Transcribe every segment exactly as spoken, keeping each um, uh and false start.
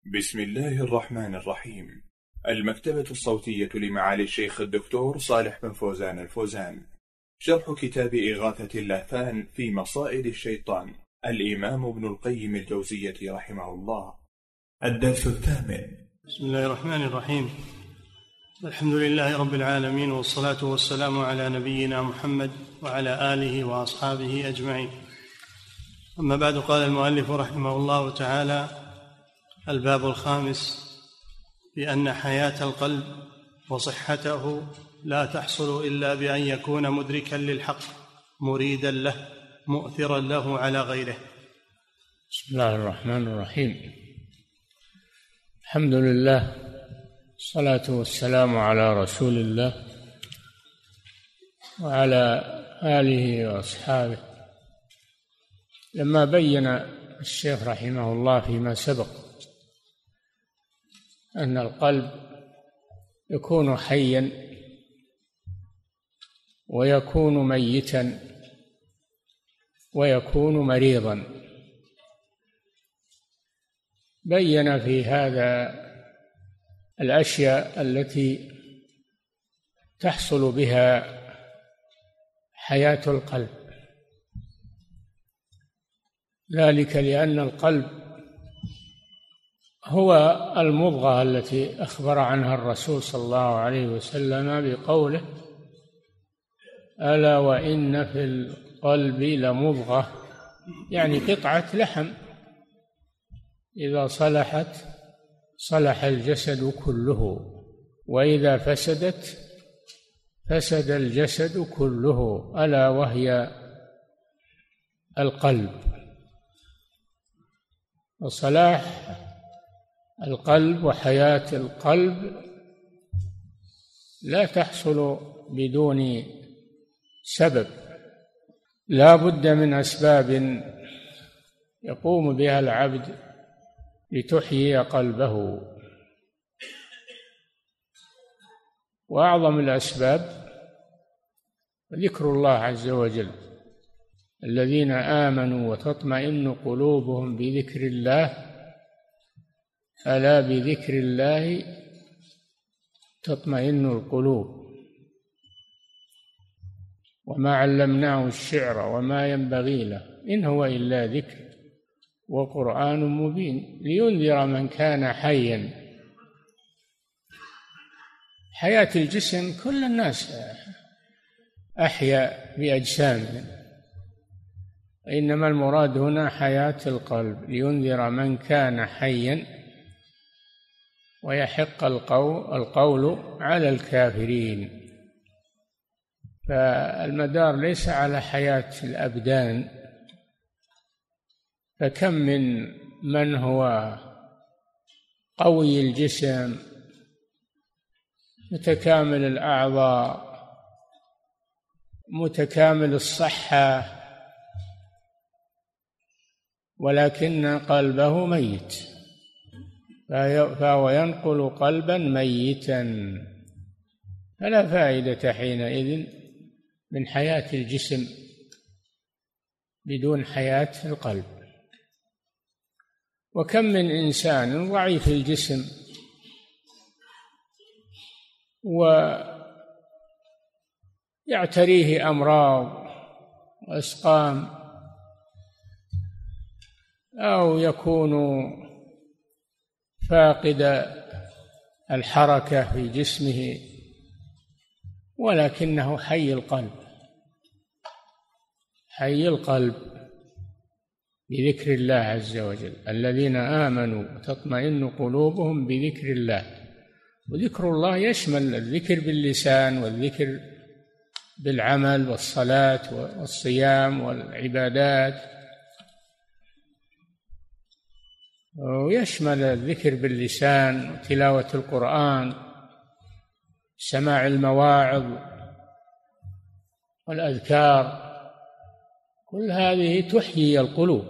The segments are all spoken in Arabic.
بسم الله الرحمن الرحيم. المكتبة الصوتية لمعالي الشيخ الدكتور صالح بن فوزان الفوزان. شرح كتاب إغاثة اللهفان في مصائد الشيطان، الإمام ابن القيم الجوزية رحمه الله. الدرس الثامن. بسم الله الرحمن الرحيم. الحمد لله رب العالمين، والصلاة والسلام على نبينا محمد وعلى آله وأصحابه أجمعين. أما بعد، قال المؤلف رحمه الله تعالى: الباب الخامس: بأن حياة القلب وصحته لا تحصل إلا بأن يكون مدركا للحق، مريدا له، مؤثرا له على غيره. بسم الله الرحمن الرحيم. الحمد لله، الصلاة والسلام على رسول الله وعلى آله وأصحابه. لما بين الشيخ رحمه الله فيما سبق أن القلب يكون حيا ويكون ميتا ويكون مريضا، بين في هذا الأشياء التي تحصل بها حياة القلب، ذلك لأن القلب هو المضغة التي أخبر عنها الرسول صلى الله عليه وسلم بقوله: ألا وإن في القلب لمضغة، يعني قطعة لحم إذا صلحت صلح الجسد كله، وإذا فسدت فسد الجسد كله، ألا وهي القلب. وصلاح القلب وحياة القلب لا تحصل بدون سبب، لا بد من أسباب يقوم بها العبد لتحيي قلبه. وأعظم الأسباب ذكر الله عز وجل: الذين آمنوا وتطمئن قلوبهم بذكر الله، ألا بذكر الله تطمئن القلوب. وما علمناه الشعر وما ينبغي له، إن هو إلا ذكر وقرآن مبين لينذر من كان حيا. حياة الجسم كل الناس أحيا بأجسامهم، إنما المراد هنا حياة القلب، لينذر من كان حيا ويحق القول, القول على الكافرين. فالمدار ليس على حياة الأبدان، فكم من من هو قوي الجسم متكامل الأعضاء متكامل الصحة، ولكن قلبه ميت، فهو ينقل قلبا ميتا، فلا فائدة حينئذ من حياة الجسم بدون حياة القلب. وكم من إنسان ضعيف الجسم ويعتريه أمراض وأسقام، أو يكون فاقد الحركة في جسمه، ولكنه حي القلب، حي القلب بذكر الله عز وجل. الذين آمنوا وتطمئن قلوبهم بذكر الله. وذكر الله يشمل الذكر باللسان والذكر بالعمل والصلاة والصيام والعبادات، ويشمل الذكر باللسان وتلاوة القرآن، سماع المواعظ والأذكار، كل هذه تحيي القلوب،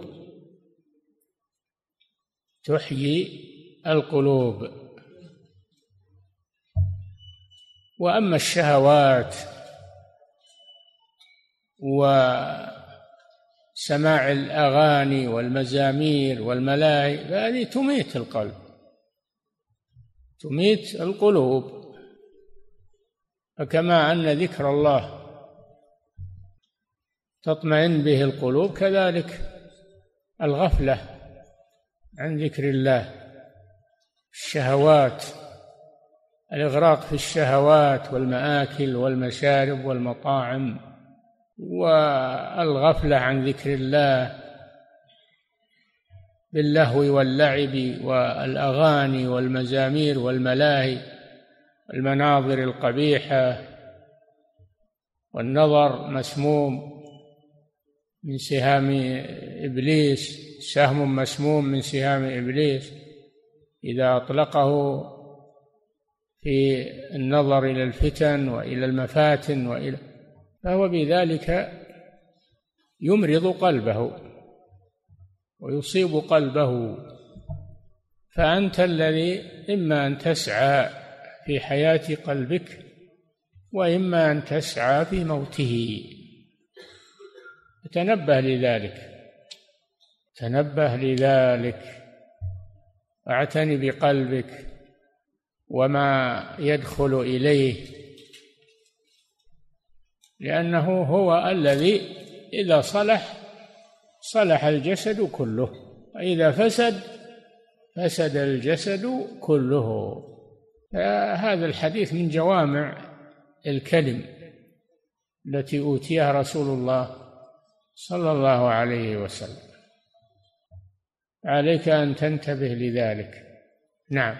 تحيي القلوب. وأما الشهوات و سماع الأغاني والمزامير والملاهي فهذه تميت القلب، تميت القلوب. فكما أن ذكر الله تطمئن به القلوب، كذلك الغفلة عن ذكر الله، الشهوات، الإغراق في الشهوات والمآكل والمشارب والمطاعم، والغفلة عن ذكر الله باللهو واللعب والأغاني والمزامير والملاهي، المناظر القبيحة، والنظر مسموم من سهام إبليس، سهم مسموم من سهام إبليس إذا أطلقه في النظر إلى الفتن وإلى المفاتن وإلى فهو بذلك يمرض قلبه ويصيب قلبه. فأنت الذي إما أن تسعى في حياة قلبك وإما أن تسعى في موته. تنبه لذلك، تنبه لذلك، واعتني بقلبك وما يدخل إليه، لأنه هو الذي إذا صلح صلح الجسد كله، وإذا فسد فسد الجسد كله. هذا الحديث من جوامع الكلم التي أوتيها رسول الله صلى الله عليه وسلم. عليك أن تنتبه لذلك. نعم.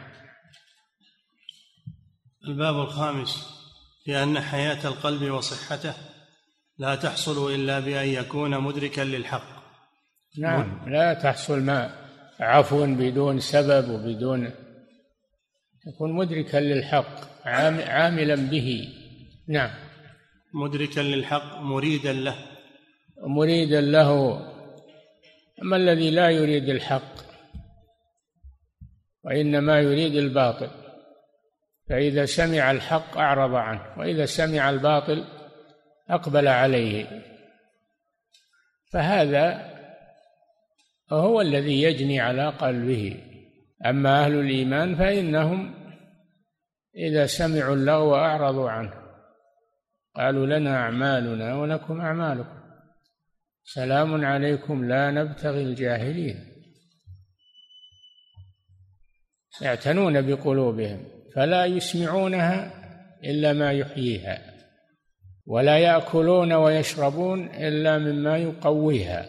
الباب الخامس في أن حياة القلب وصحته لا تحصل إلا بأن يكون مدركا للحق. نعم، لا تحصل ما عفوا بدون سبب وبدون، يكون مدركا للحق عاملا به. نعم. مدركا للحق مريدا له، مريدا له. أما الذي لا يريد الحق وإنما يريد الباطل، فإذا سمع الحق أعرض عنه، وإذا سمع الباطل أقبل عليه، فهذا هو الذي يجني على قلبه. أما أهل الإيمان فإنهم إذا سمعوا اللغو أعرضوا عنه، قالوا لنا أعمالنا ولكم أعمالكم سلام عليكم لا نبتغي الجاهلين. يعتنون بقلوبهم فلا يسمعونها إلا ما يحييها، ولا يأكلون ويشربون إلا مما يقويها،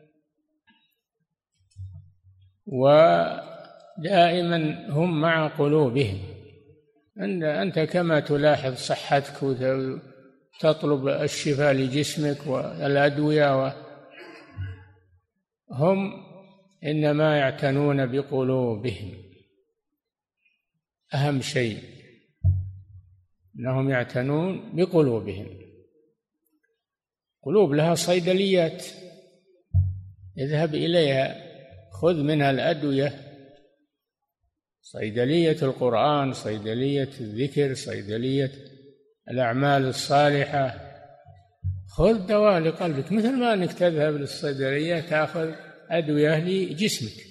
ودائما هم مع قلوبهم. أنت كما تلاحظ صحتك وتطلب الشفاء لجسمك والأدوية، هم إنما يعتنون بقلوبهم. أهم شيء أنهم يعتنون بقلوبهم. قلوب لها صيدليات، اذهب إليها خذ منها الأدوية، صيدلية القرآن، صيدلية الذكر، صيدلية الأعمال الصالحة. خذ دواء لقلبك، مثل ما أنك تذهب للصيدلية تأخذ أدوية لجسمك.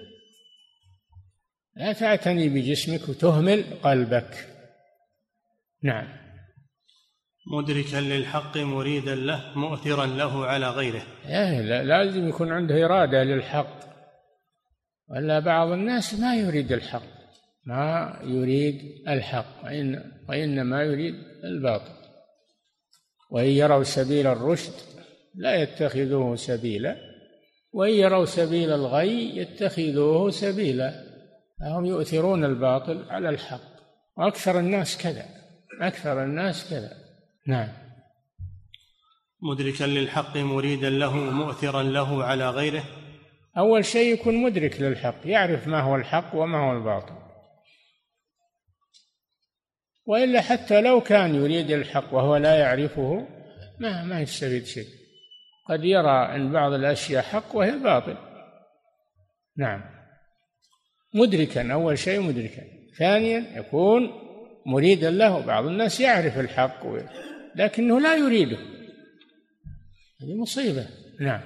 لا تعتني بجسمك وتهمل قلبك. نعم. مدركا للحق مريدا له مؤثرا له على غيره. لا لازم يكون عنده إرادة للحق، ولا بعض الناس ما يريد الحق، ما يريد الحق وإن وإنما يريد الباطل. وإن يروا سبيل الرشد لا يتخذوه سبيلا، وإن يروا سبيل الغي يتخذوه سبيلا. فهم يؤثرون الباطل على الحق، وأكثر الناس كذا، أكثر الناس كذا. نعم. مدركا للحق مريدا له مؤثرا له على غيره. أول شيء يكون مدرك للحق، يعرف ما هو الحق وما هو الباطل، وإلا حتى لو كان يريد الحق وهو لا يعرفه ما ما يستفيد شيء. قد يرى أن بعض الأشياء حق وهي باطل. نعم. مدركا، أول شيء مدركا. ثانيا يكون مريدا له. بعض الناس يعرف الحق لكنه لا يريده، هذه مصيبة. نعم.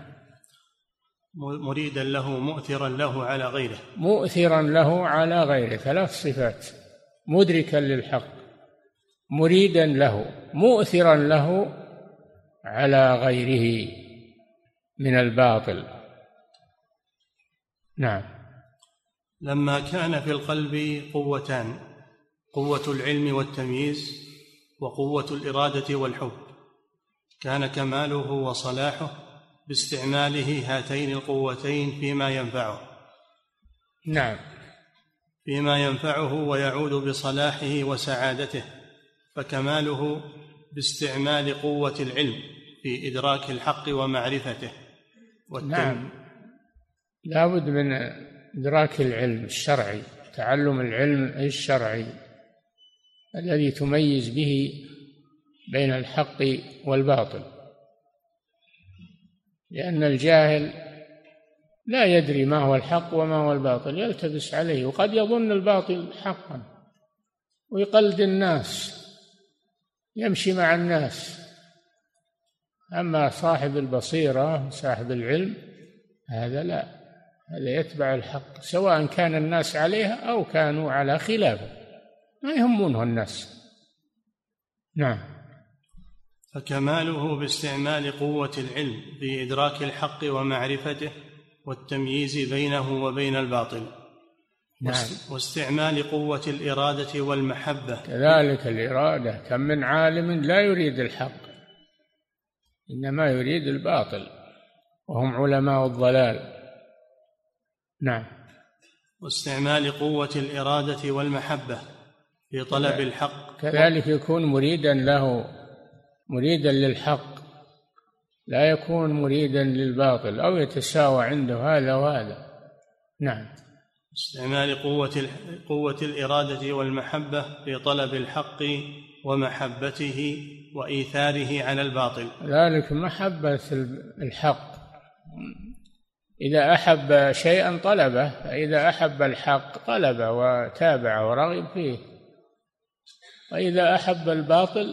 مريدا له مؤثرا له على غيره. مؤثرا له على غيره، ثلاث صفات. مدركا للحق مريدا له مؤثرا له على غيره من الباطل. نعم. لما كان في القلب قوتان، قوة العلم والتمييز وقوة الإرادة والحب، كان كماله وصلاحه باستعماله هاتين القوتين فيما ينفعه. نعم. فيما ينفعه ويعود بصلاحه وسعادته، فكماله باستعمال قوة العلم في إدراك الحق ومعرفته. نعم، لا بد من إدراك العلم الشرعي، تعلم العلم الشرعي الذي تميز به بين الحق والباطل، لأن الجاهل لا يدري ما هو الحق وما هو الباطل، يلتبس عليه، وقد يظن الباطل حقا ويقلد الناس، يمشي مع الناس. أما صاحب البصيرة صاحب العلم هذا لا، هذا يتبع الحق سواء كان الناس عليها أو كانوا على خلافه، ما يهمونه الناس. نعم. فكماله باستعمال قوة العلم في إدراك الحق ومعرفته والتمييز بينه وبين الباطل. نعم. واستعمال قوة الإرادة والمحبة، كذلك الإرادة، كم من عالم لا يريد الحق إنما يريد الباطل وهم علماء الضلال. نعم. واستعمال قوة الإرادة والمحبة في طلب الحق، كذلك يكون مريدا له، مريدا للحق، لا يكون مريدا للباطل أو يتساوى عنده هذا وهذا. نعم. استعمال قوة قوة الإرادة والمحبة في طلب الحق ومحبته وإيثاره على الباطل. ذلك محبة الحق، إذا أحب شيئا طلبه، فإذا أحب الحق طلبه وتابعه ورغب فيه، وإذا أحب الباطل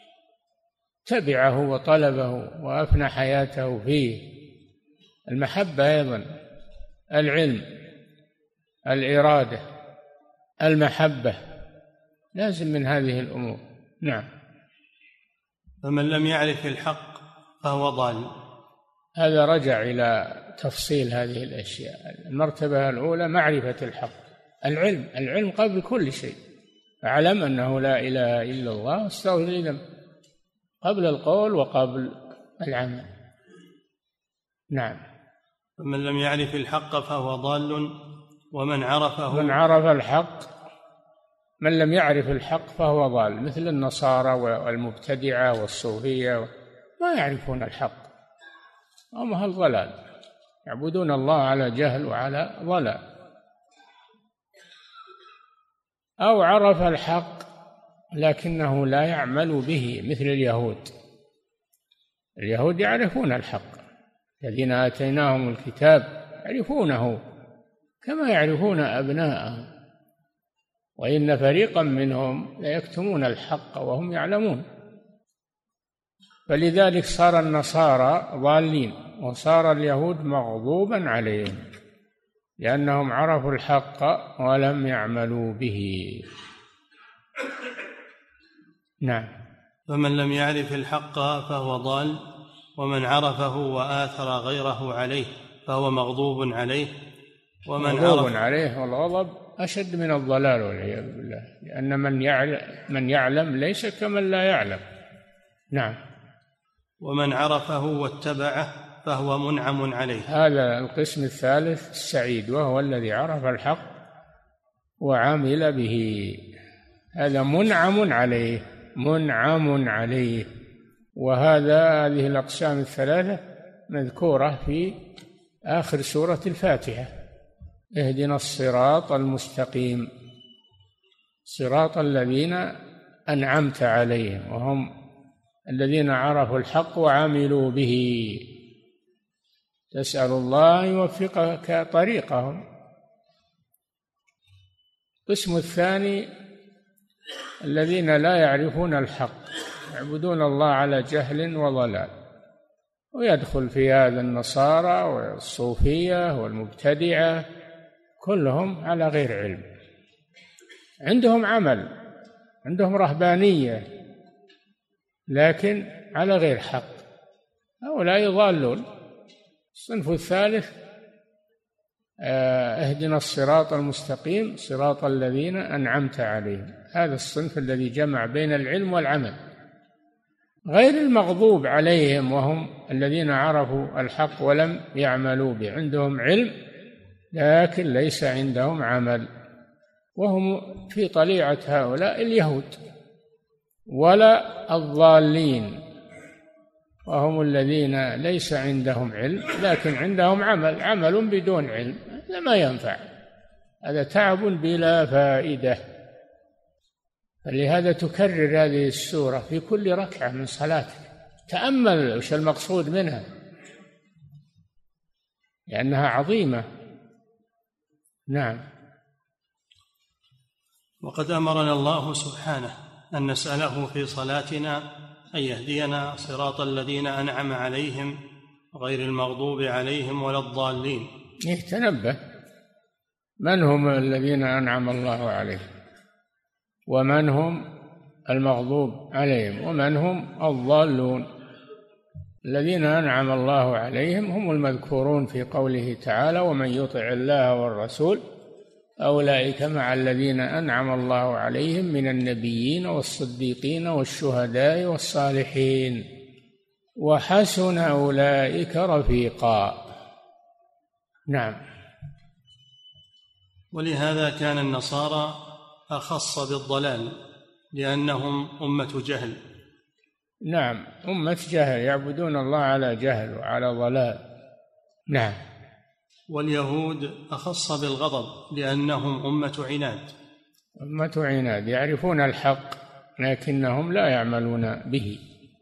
تبعه وطلبه وأفنى حياته فيه. المحبة أيضا العلم، الإرادة، المحبة، لازم من هذه الأمور. نعم. فمن لم يعرف الحق فهو ضال. هذا رجع إلى تفصيل هذه الأشياء. المرتبة الأولى معرفة الحق، العلم، العلم قبل كل شيء. أعلم أنه لا إله إلا الله واستغفر لذنبك، قبل القول وقبل العمل. نعم. فمن لم يعرف الحق فهو ضال، ومن عرفه من عرف الحق، من لم يعرف الحق فهو ضال، مثل النصارى والمبتدعة والصوفية، ما يعرفون الحق، هم أهل ضلال، يعبدون الله على جهل وعلى ضلال. أو عرف الحق لكنه لا يعمل به، مثل اليهود. اليهود يعرفون الحق، الذين آتيناهم الكتاب يعرفونه كما يعرفون أبناءهم، وإن فريقا منهم ليكتمون الحق وهم يعلمون. فلذلك صار النصارى ضالين، وصار اليهود مغضوبا عليهم لأنهم عرفوا الحق ولم يعملوا به. نعم. فمن لم يعرف الحق فهو ضال، ومن عرفه وآثر غيره عليه فهو مغضوب عليه. ومن مغضوب عرف عليه، والغضب أشد من الضلال والعياذ بالله، لأن من يعلم, من يعلم ليس كمن لا يعلم. نعم. ومن عرفه واتبعه فهو منعم عليه. هذا القسم الثالث السعيد، وهو الذي عرف الحق وعمل به، هذا منعم عليه، منعم عليه. وهذا هذه الأقسام الثلاثة مذكورة في آخر سورة الفاتحة: اهدنا الصراط المستقيم، صراط الذين أنعمت عليهم، وهم الذين عرفوا الحق وعملوا به. تسأل الله أن يوفقك طريقهم. القسم الثاني الذين لا يعرفون الحق، يعبدون الله على جهل وضلال، ويدخل في هذا النصارى والصوفية والمبتدعة، كلهم على غير علم. عندهم عمل، عندهم رهبانية، لكن على غير حق، هؤلاء يضالون. الصنف الثالث اهدنا الصراط المستقيم صراط الذين أنعمت عليهم، هذا الصنف الذي جمع بين العلم والعمل، غير المغضوب عليهم وهم الذين عرفوا الحق ولم يعملوا به، عندهم علم لكن ليس عندهم عمل، وهم في طليعة هؤلاء اليهود، ولا الضالين وهم الذين ليس عندهم علم لكن عندهم عمل، عمل بدون علم، هذا ما ينفع، هذا تعب بلا فائدة. فلهذا تكرر هذه السورة في كل ركعة من صلاتك، تأمل وش المقصود منها، لأنها عظيمة. نعم. وقد أمرنا الله سبحانه أن نسأله في صلاتنا أن يهدينا صراط الذين أنعم عليهم غير المغضوب عليهم ولا الضالين. تنبه، من هم الذين أنعم الله عليهم، ومن هم المغضوب عليهم، ومن هم الضالون. الذين أنعم الله عليهم هم المذكورون في قوله تعالى ومن يطع الله والرسول أولئك مع الذين أنعم الله عليهم من النبيين والصديقين والشهداء والصالحين وحسن أولئك رفيقا. نعم. ولهذا كان النصارى أخص بالضلال لأنهم أمة جهل. نعم، أمة جهل، يعبدون الله على جهل وعلى ضلال. نعم. واليهود أخص بالغضب لأنهم أمة عناد. أمة عناد، يعرفون الحق لكنهم لا يعملون به،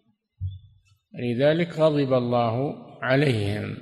لذلك غضب الله عليهم.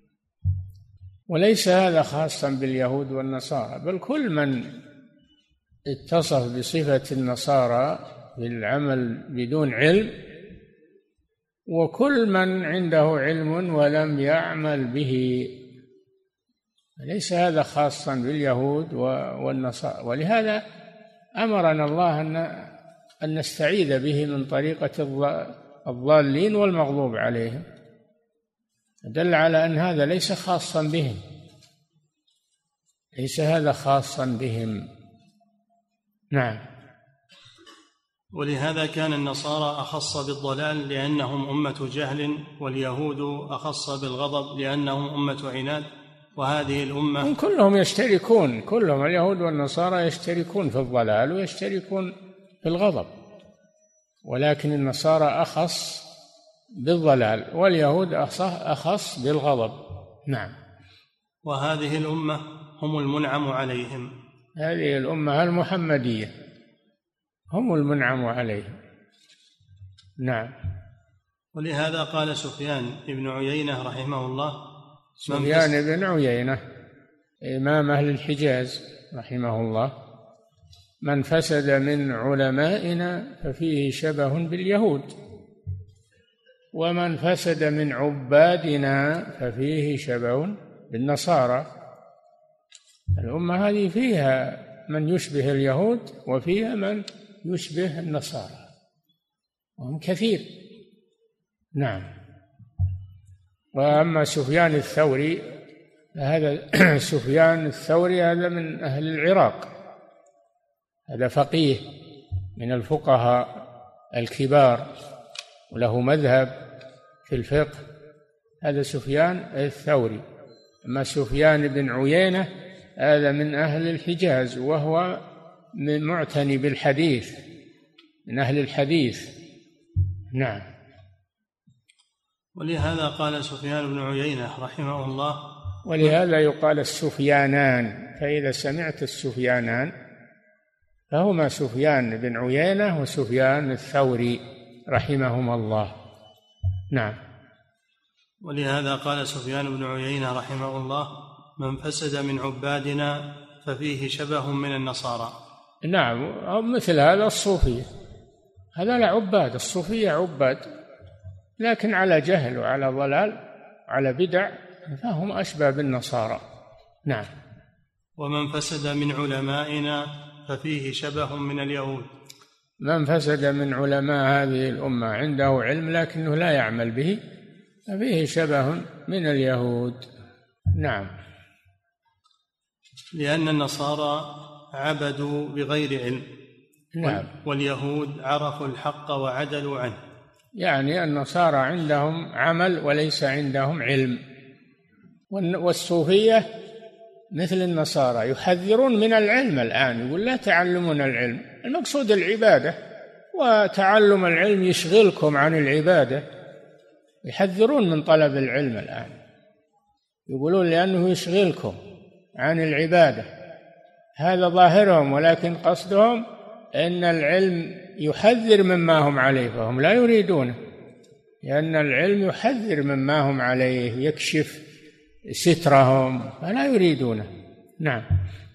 وليس هذا خاصا باليهود والنصارى، بل كل من اتصف بصفة النصارى بالعمل بدون علم، وكل من عنده علم ولم يعمل به، ليس هذا خاصا باليهود والنصارى. ولهذا أمرنا الله أن أن نستعيذ به من طريقة الضالين والمغضوب عليهم، دل على أن هذا ليس خاصا بهم، ليس هذا خاصا بهم. نعم. ولهذا كان النصارى أخص بالضلال لأنهم أمة جهل، واليهود أخص بالغضب لأنهم أمة عناد. وهذه الأمة كلهم يشتركون، كلهم اليهود والنصارى يشتركون في الضلال ويشتركون في الغضب، ولكن النصارى أخص بالضلال واليهود أخص بالغضب. نعم. وهذه الأمة هم المنعم عليهم، هذه الأمة المحمدية هم المنعم عليهم. نعم. ولهذا قال سفيان بن عيينة رحمه الله، سفيان بن عيينة إمام أهل الحجاز رحمه الله، من فسد من علمائنا ففيه شبه باليهود، ومن فسد من عبادنا ففيه شبه بالنصارى. الأمة هذه فيها من يشبه اليهود وفيها من يشبه النصارى، وهم كثير. نعم. وأما سفيان الثوري هذا سفيان الثوري هذا من أهل العراق، هذا فقيه من الفقهاء الكبار وله مذهب في الفقه، هذا سفيان الثوري. أما سفيان بن عيينة هذا من أهل الحجاز، وهو من معتني بالحديث، من أهل الحديث. نعم. ولهذا قال سفيان بن عيينة رحمه الله، ولهذا يقال السفيانان، فإذا سمعت السفيانان فهما سفيان بن عيينة وسفيان الثوري رحمهما الله. نعم. ولهذا قال سفيان بن عيينة رحمه الله، من فسد من عبادنا ففيه شبه من النصارى. نعم، مثل هذا الصوفية، هذا لا عباد، الصوفية عباد لكن على جهل وعلى ضلال وعلى بدع، فهم أشبه بالنصارى. نعم. ومن فسد من علمائنا ففيه شبه من اليهود. من فسد من علماء هذه الأمة عنده علم لكنه لا يعمل به ففيه شبه من اليهود. نعم. لأن النصارى عبدوا بغير علم. نعم. واليهود عرفوا الحق وعدلوا عنه. يعني النصارى عندهم عمل وليس عندهم علم، والصوفية مثل النصارى يحذرون من العلم الآن، يقول لا تعلمون العلم، المقصود العبادة، وتعلم العلم يشغلكم عن العبادة، يحذرون من طلب العلم الآن، يقولون لأنه يشغلكم عن العبادة، هذا ظاهرهم، ولكن قصدهم أن العلم يحذر مما هم عليه فهم لا يريدونه، لأن العلم يحذر مما هم عليه، يكشف سترهم فلا يريدونه. نعم.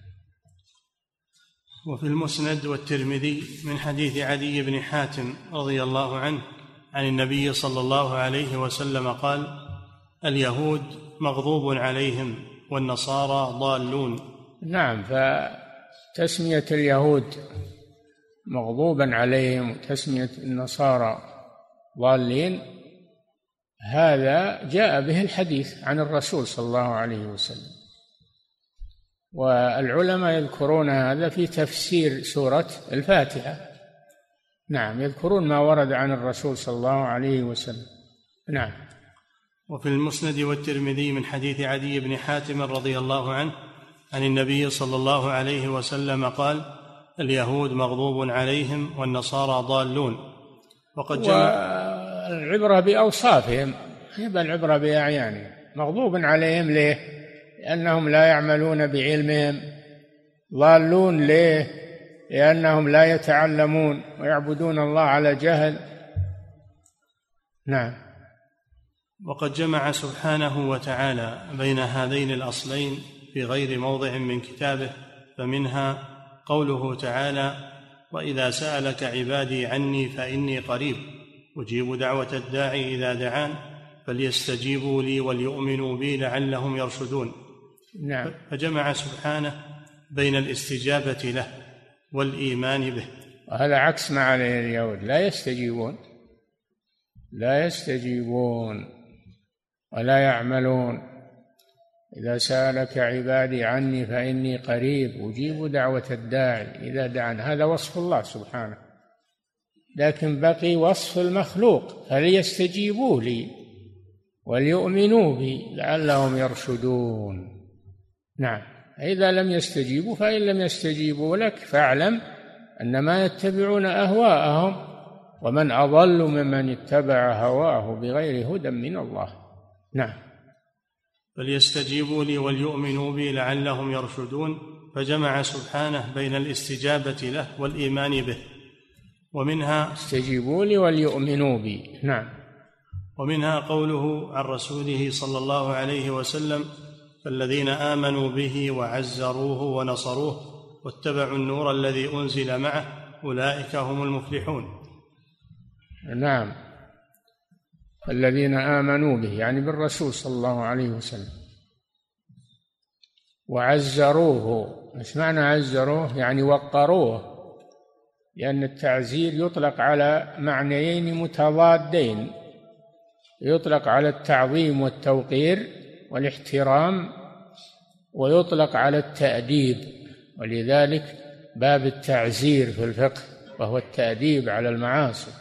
وفي المسند والترمذي من حديث عدي بن حاتم رضي الله عنه عن النبي صلى الله عليه وسلم قال: اليهود مغضوب عليهم والنصارى ضالون. نعم. فتسمية اليهود مغضوبا عليهم وتسمية النصارى ضالين هذا جاء به الحديث عن الرسول صلى الله عليه وسلم، والعلماء يذكرون هذا في تفسير سورة الفاتحة. نعم، يذكرون ما ورد عن الرسول صلى الله عليه وسلم. نعم. وفي المسند والترمذي من حديث عدي بن حاتم رضي الله عنه عن النبي صلى الله عليه وسلم قال: اليهود مغضوب عليهم والنصارى ضالون. وقد جمع والعبرة بأوصافهم، يبقى العبرة بأعيانهم. مغضوب عليهم ليه؟ لأنهم لا يعملون بعلمهم. ضالون ليه؟ لأنهم لا يتعلمون ويعبدون الله على جهل. نعم. وقد جمع سبحانه وتعالى بين هذين الأصلين في غير موضع من كتابه، فمنها قوله تعالى: وإذا سألك عبادي عني فإني قريب أجيب دعوة الداعي إذا دعان فليستجيبوا لي وليؤمنوا بي لعلهم يرشدون. نعم. فجمع سبحانه بين الاستجابة له والإيمان به. وهذا عكس ما عليه اليهود، لا يستجيبون لا يستجيبون ولا يعملون. إذا سألك عبادي عني فإني قريب أجيب دعوة الداعي إذا دعان، هذا وصف الله سبحانه، لكن بقي وصف المخلوق: فليستجيبوا لي وليؤمنوا بي لعلهم يرشدون. نعم. إذا لم يستجيبوا فإن لم يستجيبوا لك فاعلم أنما يتبعون أهواءهم ومن أضل ممن اتبع هواه بغير هدى من الله. نعم. فليستجيبوا لي وليؤمنوا بي لعلهم يرشدون. فجمع سبحانه بين الاستجابة له والإيمان به. ومنها استجيبوا لي وليؤمنوا بي. نعم. ومنها قوله عن رسوله صلى الله عليه وسلم: فالذين آمنوا به وعزروه ونصروه واتبعوا النور الذي أنزل معه أولئك هم المفلحون. نعم. الذين آمنوا به يعني بالرسول صلى الله عليه وسلم، وعزروه. ايش معنى عزروه؟ يعني وقروه، لأن التعزير يطلق على معنيين متضادين، يطلق على التعظيم والتوقير والاحترام، ويطلق على التأديب، ولذلك باب التعزير في الفقه وهو التأديب على المعاصي.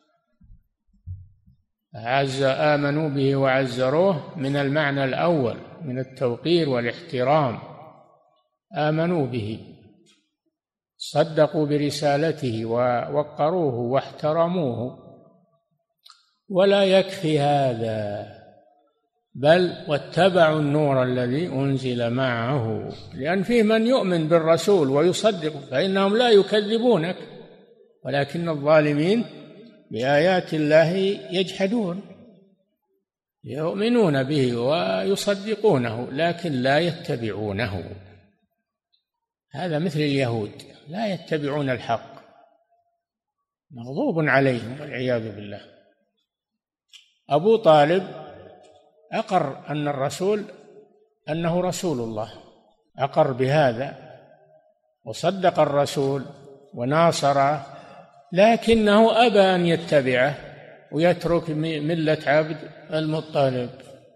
عز آمنوا به وعزروه من المعنى الأول من التوقير والاحترام. آمنوا به، صدقوا برسالته ووقروه واحترموه. ولا يكفي هذا، بل واتبعوا النور الذي أنزل معه، لأن فيه من يؤمن بالرسول ويصدق فإنهم لا يكذبونك، ولكن الظالمين بآيات الله يجحدون، يؤمنون به ويصدقونه لكن لا يتبعونه. هذا مثل اليهود لا يتبعون الحق، مغضوب عليهم والعياذ بالله. أبو طالب أقر أن الرسول أنه رسول الله، أقر بهذا، وصدق الرسول وناصره، لكنه أبى أن يتبعه ويترك ملة عبد المطلب،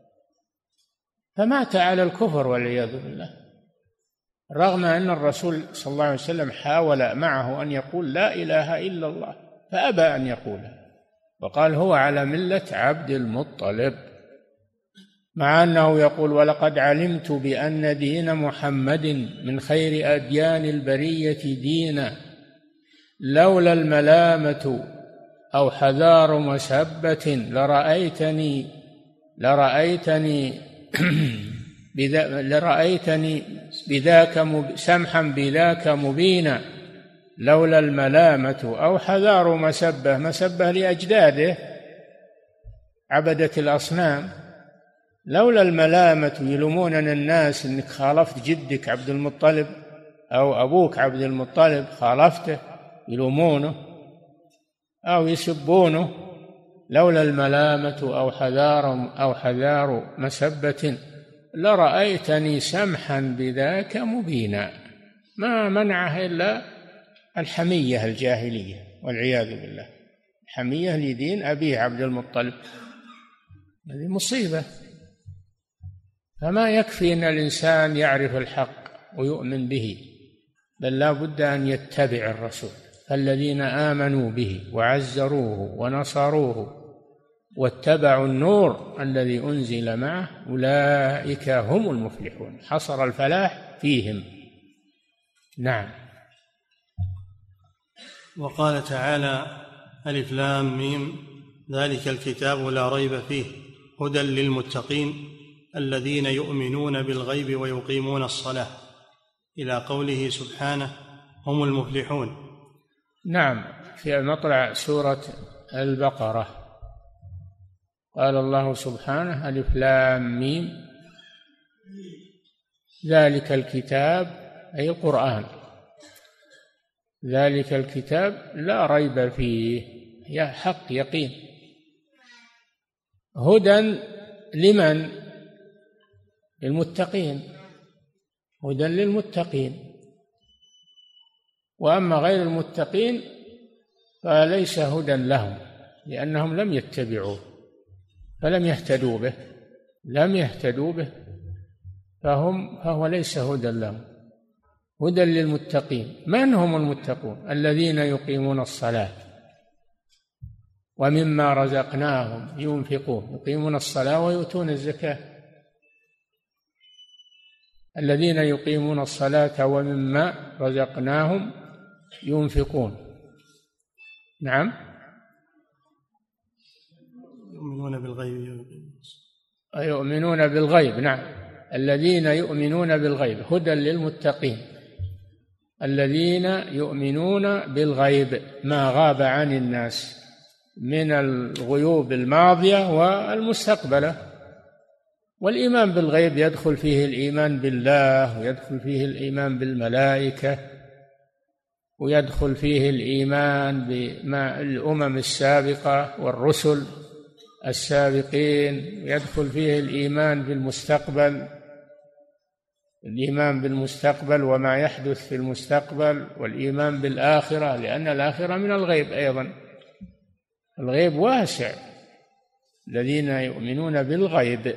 فمات على الكفر والعياذ بالله، رغم أن الرسول صلى الله عليه وسلم حاول معه أن يقول لا إله إلا الله فأبى أن يقولها، وقال هو على ملة عبد المطلب، مع أنه يقول ولقد علمت بأن دين محمد من خير أديان البرية دينا، لولا الملامة أو حذار مسبة لرأيتني لرأيتني بذا لرأيتني بذاك سمحا بذاك مبينا، لولا الملامة أو حذار مسبة، مسبة لأجداده عبدة الأصنام، لولا الملامة يلوموننا الناس أنك خالفت جدك عبد المطلب أو أبوك عبد المطلب خالفته، يلومونه أو يسبونه، لولا الملامة أو حذار أو حذار مسبة لرأيتني سمحا بذاك مبينا، ما منعه إلا الحمية الجاهلية والعياذ بالله، حمية لدين أبيه عبد المطلب، هذه مصيبة. فما يكفي أن الإنسان يعرف الحق ويؤمن به، بل لا بد أن يتبع الرسول، فالذين آمنوا به وعزروه ونصروه واتبعوا النور الذي أنزل معه أولئك هم المفلحون، حصر الفلاح فيهم. نعم. وقال تعالى ألف لام ميم ذلك الكتاب لا ريب فيه هدى للمتقين الذين يؤمنون بالغيب ويقيمون الصلاة، إلى قوله سبحانه هم المفلحون. نعم، في مطلع سورة البقرة قال الله سبحانه ألف لام ميم ذلك الكتاب أي القرآن، ذلك الكتاب لا ريب فيه، يا حق يقين، هدى لمن؟ للمتقين، هدى للمتقين، وأما غير المتقين فليس هدى لهم، لأنهم لم يتبعوه فلم يهتدوا به لم يهتدوا به فهم فهو ليس هدى لهم، هدى للمتقين. من هم المتقون؟ الذين يقيمون الصلاة ومما رزقناهم ينفقون، يقيمون الصلاة ويؤتون الزكاة، الذين يقيمون الصلاة ومما رزقناهم ينفقون. نعم. يؤمنون بالغيب يؤمنون بالغيب، نعم، الذين يؤمنون بالغيب هدى للمتقين، الذين يؤمنون بالغيب ما غاب عن الناس من الغيوب الماضية والمستقبلة. والإيمان بالغيب يدخل فيه الإيمان بالله، ويدخل فيه الإيمان بالملائكة، ويدخل فيه الإيمان بالأمم السابقة والرسل السابقين، ويدخل فيه الإيمان بالمستقبل، الإيمان بالمستقبل وما يحدث في المستقبل، والإيمان بالآخرة، لأن الآخرة من الغيب أيضا، الغيب واسع، الذين يؤمنون بالغيب.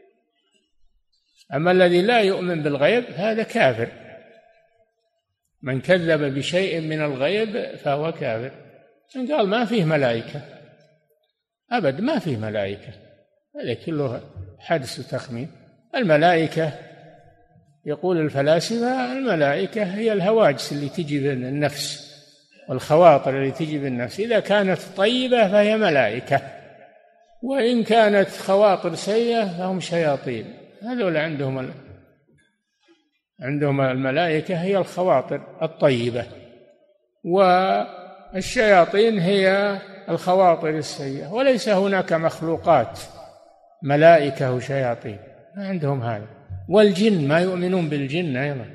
أما الذي لا يؤمن بالغيب هذا كافر، من كذب بشيء من الغيب فهو كافر. من قال ما فيه ملائكة، أبد ما فيه ملائكة، هذا كله حدث وتخمين. الملائكة يقول الفلاسفة الملائكة هي الهواجس اللي تجي بالنفس والخواطر اللي تجي بالنفس، إذا كانت طيبة فهي ملائكة، وإن كانت خواطر سيئة فهم شياطين. هذول عندهم عندهم الملائكة هي الخواطر الطيبة، والشياطين هي الخواطر السيئة، وليس هناك مخلوقات ملائكة وشياطين، ما عندهم هذا. والجن ما يؤمنون بالجن أيضا،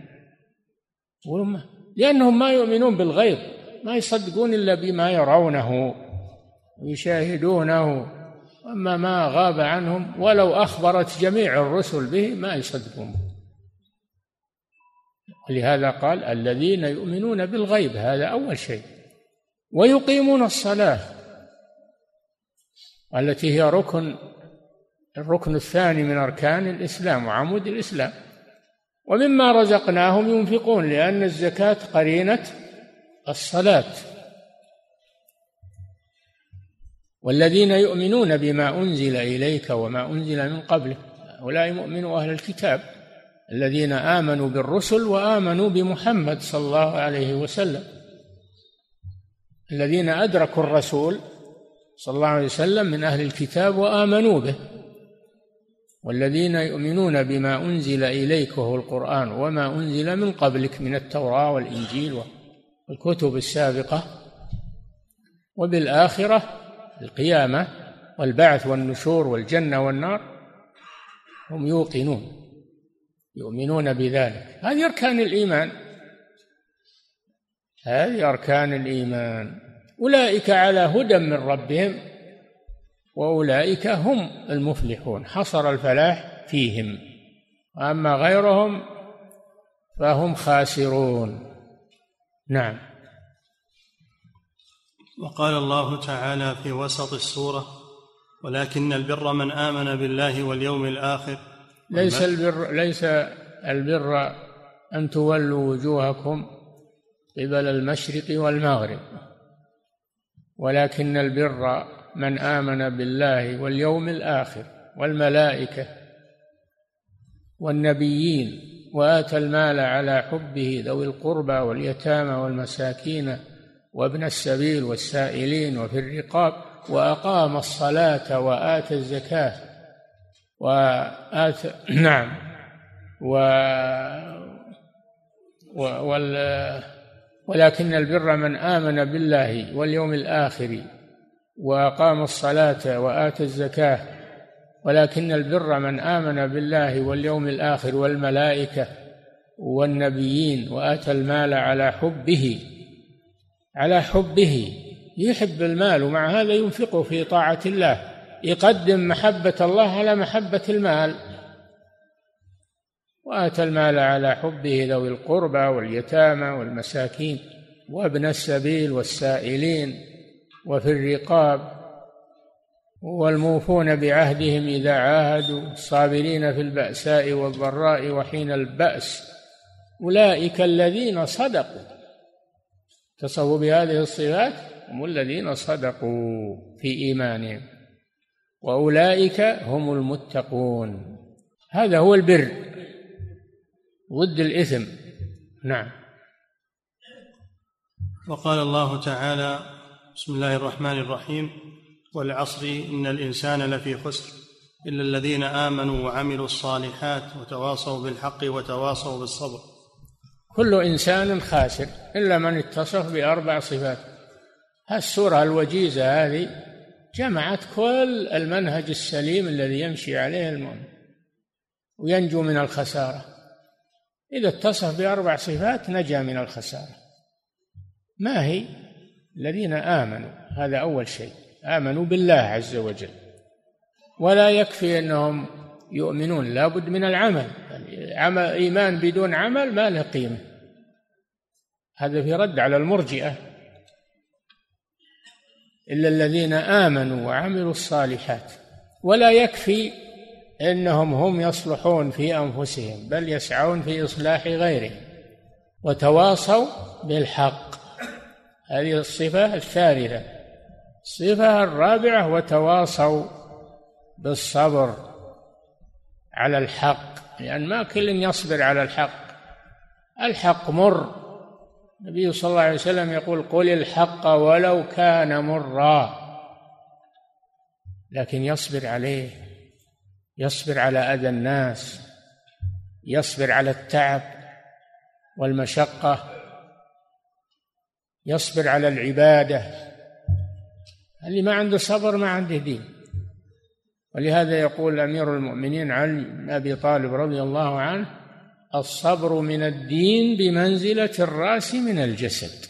لأنهم ما يؤمنون بالغيب، ما يصدقون إلا بما يرونه ويشاهدونه، أما ما غاب عنهم ولو أخبرت جميع الرسل به ما يصدقون. لهذا قال الذين يؤمنون بالغيب، هذا أول شيء، ويقيمون الصلاة التي هي ركن الركن الثاني من أركان الإسلام وعمود الإسلام، ومما رزقناهم ينفقون، لأن الزكاة قرينة الصلاة. والذين يؤمنون بما أنزل إليك وما أنزل من قبلك، هؤلاء مؤمنوا أهل الكتاب الذين آمنوا بالرسل وآمنوا بمحمد صلى الله عليه وسلم، الذين أدركوا الرسول صلى الله عليه وسلم من أهل الكتاب وآمنوا به. والذين يؤمنون بما أنزل إليك وهو القرآن وما أنزل من قبلك من التوراة والإنجيل والكتب السابقة، وبالآخرة القيامة والبعث والنشور والجنة والنار، هم يوقنون يؤمنون بذلك. هذه أركان الإيمان، هذه أركان الإيمان. أولئك على هدى من ربهم وأولئك هم المفلحون، حصر الفلاح فيهم، أما غيرهم فهم خاسرون. نعم. وقال الله تعالى في وسط السورة: ولكن البر من آمن بالله واليوم الآخر. ليس البر ليس البر أن تولوا وجوهكم قبل المشرق والمغرب، ولكن البر من آمن بالله واليوم الآخر والملائكة والنبيين وآتى المال على حبه ذوي القربى واليتامى والمساكين وابن السبيل والسائلين وفي الرقاب وأقام الصلاة وآتى الزكاة وآتى نعم و... و... وال... ولكن البر من آمن بالله واليوم الآخر وأقام الصلاة وآتى الزكاة، ولكن البر من آمن بالله واليوم الآخر والملائكة والنبيين وآتى المال على حبه على حبه يحب المال، ومع هذا ينفقه في طاعة الله، يقدم محبة الله على محبة المال. وآتى المال على حبه ذوي القربى واليتامى والمساكين وابن السبيل والسائلين وفي الرقاب والموفون بعهدهم إذا عاهدوا الصابرين في البأساء والضراء وحين البأس أولئك الذين صدقوا. تصفوا بهذه الصفات هم الذين صدقوا في إيمانهم وأولئك هم المتقون. هذا هو البر ضد الإثم. نعم. وقال الله تعالى: بسم الله الرحمن الرحيم: والعصر إن الإنسان لفي خسر إلا الذين آمنوا وعملوا الصالحات وتواصوا بالحق وتواصوا بالصبر. كل إنسان خاسر إلا من اتصف بأربع صفات. السورة الوجيزة هذه جمعت كل المنهج السليم الذي يمشي عليه المؤمن وينجو من الخسارة. إذا اتصف بأربع صفات نجا من الخسارة. ما هي؟ الذين آمنوا، هذا أول شيء، آمنوا بالله عز وجل، ولا يكفي أنهم يؤمنون، لا بد من العمل. عمل إيمان بدون عمل ما له قيمة. هذا في رد على المرجئة. إلا الذين آمنوا وعملوا الصالحات. ولا يكفي أنهم هم يصلحون في أنفسهم، بل يسعون في إصلاح غيرهم وتواصوا بالحق. هذه الصفة الثالثة. الصفة الرابعة: وتواصوا بالصبر على الحق، لأن ما كل يصبر على الحق. الحق مر. النبي صلى الله عليه وسلم يقول: قل الحق ولو كان مرا، لكن يصبر عليه، يصبر على أذى الناس، يصبر على التعب والمشقة، يصبر على العبادة. اللي ما عنده صبر ما عنده دين. ولهذا يقول أمير المؤمنين علي بن أبي طالب رضي الله عنه: الصبر من الدين بمنزلة الرأس من الجسد.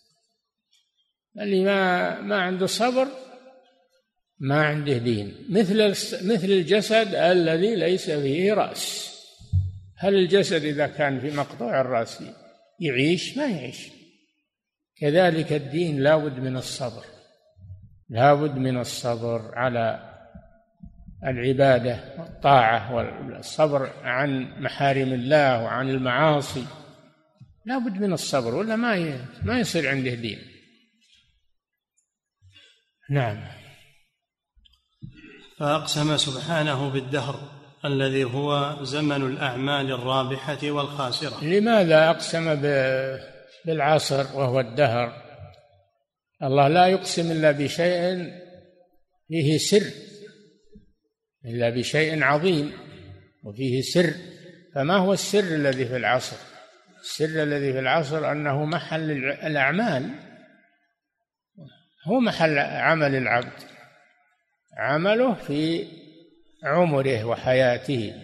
اللي ما ما عنده صبر ما عنده دين، مثل مثل الجسد الذي ليس فيه رأس. هل الجسد إذا كان في مقطوع الرأس يعيش ما يعيش. كذلك الدين لا بد من الصبر، لا بد من الصبر على العبادة والطاعة، والصبر عن محارم الله وعن المعاصي، لا بد من الصبر، ولا ما ما يصير عنده دين. نعم. فأقسم سبحانه بالدهر الذي هو زمن الأعمال الرابحة والخاسرة. لماذا أقسم بالعصر وهو الدهر؟ الله لا يقسم إلا بشيء فيه سر، إلا بشيء عظيم وفيه سر. فما هو السر الذي في العصر؟ السر الذي في العصر أنه محل الأعمال، هو محل عمل العبد، عمله في عمره وحياته،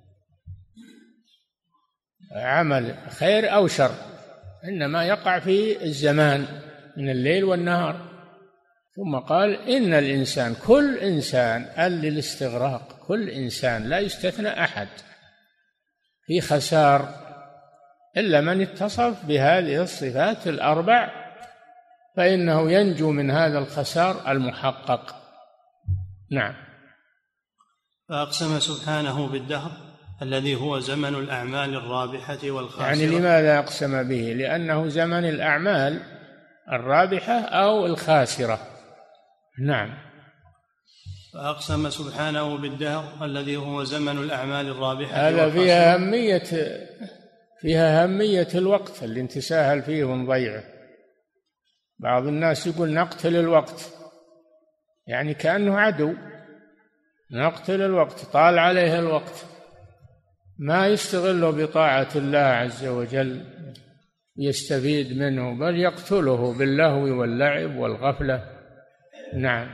عمل خير أو شر، إنما يقع في الزمان من الليل والنهار. ثم قال إن الإنسان، كل إنسان، ال للاستغراق، كل إنسان لا يستثنى أحد، في خسار إلا من اتصف بهذه الصفات الأربع، فإنه ينجو من هذا الخسار المحقق. نعم. فأقسم سبحانه بالدهر الذي هو زمن الأعمال الرابحة والخاسرة. يعني لماذا أقسم به؟ لأنه زمن الأعمال الرابحة أو الخاسرة. نعم. فأقسم سبحانه بالدهر الذي هو زمن الأعمال الرابحة هذا والخاسرة. فيها أهمية فيها أهمية الوقت اللي نتساهل فيه ونضيعه. بعض الناس يقول نقتل الوقت، يعني كأنه عدو، نقتل الوقت، طال عليه الوقت، ما يستغله بطاعة الله عز وجل يستفيد منه، بل يقتله باللهو واللعب والغفلة. نعم.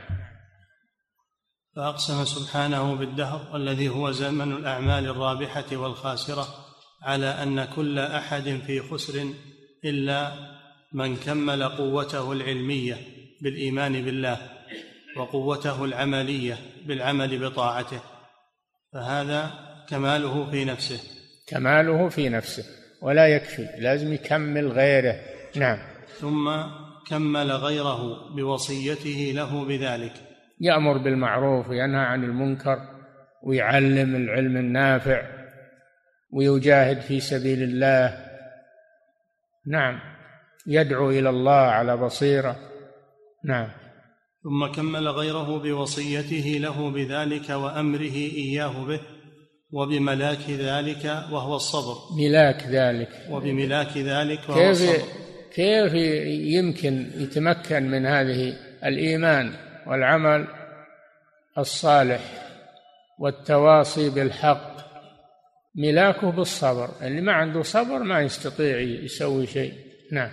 فأقسم سبحانه بالدهر الذي هو زمن الأعمال الرابحة والخاسرة على أن كل أحد في خسر إلا من كمل قوته العلمية بالإيمان بالله وقوته العملية بالعمل بطاعته، فهذا كماله في نفسه. كماله في نفسه ولا يكفي، لازم يكمل غيره. نعم. ثم كمل غيره بوصيته له بذلك، يأمر بالمعروف وينهى عن المنكر ويعلم العلم النافع ويجاهد في سبيل الله. نعم. يدعو إلى الله على بصيرة. نعم. ثم كمل غيره بوصيته له بذلك وأمره إياه به وبملاك ذلك وهو الصبر. ملاك ذلك وبملاك ذلك وهو كيف الصبر. كيف يمكن يتمكن من هذه الإيمان والعمل الصالح والتواصي بالحق؟ ملاكه بالصبر، اللي ما عنده صبر ما يستطيع يسوي شيء. نعم.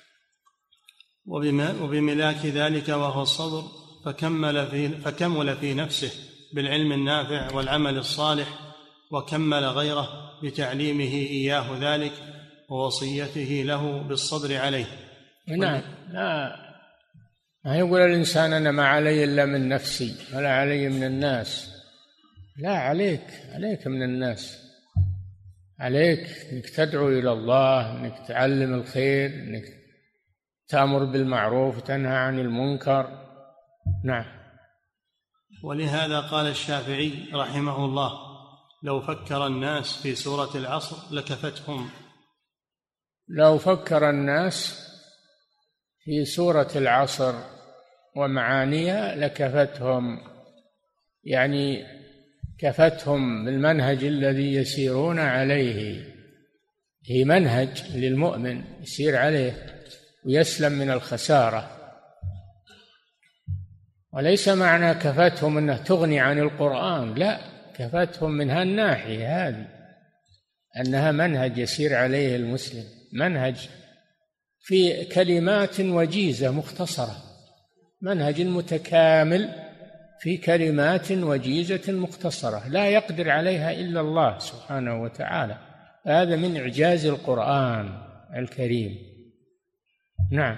وبملاك ذلك وهو الصبر فكمل في, فكمل في نفسه بالعلم النافع والعمل الصالح، وكمل غيره بتعليمه إياه ذلك ووصيته له بالصبر عليه. نعم. لا ما يقول الإنسان أنا ما علي إلا من نفسي ولا علي من الناس. لا، عليك عليك من الناس، عليك أنك تدعو إلى الله، أنك تعلم الخير، أنك تأمر بالمعروف وتنهى عن المنكر. نعم. ولهذا قال الشافعي رحمه الله لو فكر الناس في سورة العصر لكفتهم. لو فكر الناس في سورة العصر ومعانيها لكفتهم، يعني كفتهم بالمنهج الذي يسيرون عليه. هي منهج للمؤمن يسير عليه ويسلم من الخسارة، وليس معنى كفتهم أنه تغني عن القرآن، لا، كفتهم من هالناحية هذه، أنها منهج يسير عليه المسلم، منهج في كلمات وجيزة مختصرة، منهج متكامل في كلمات وجيزة مختصرة لا يقدر عليها إلا الله سبحانه وتعالى. هذا من إعجاز القرآن الكريم. نعم.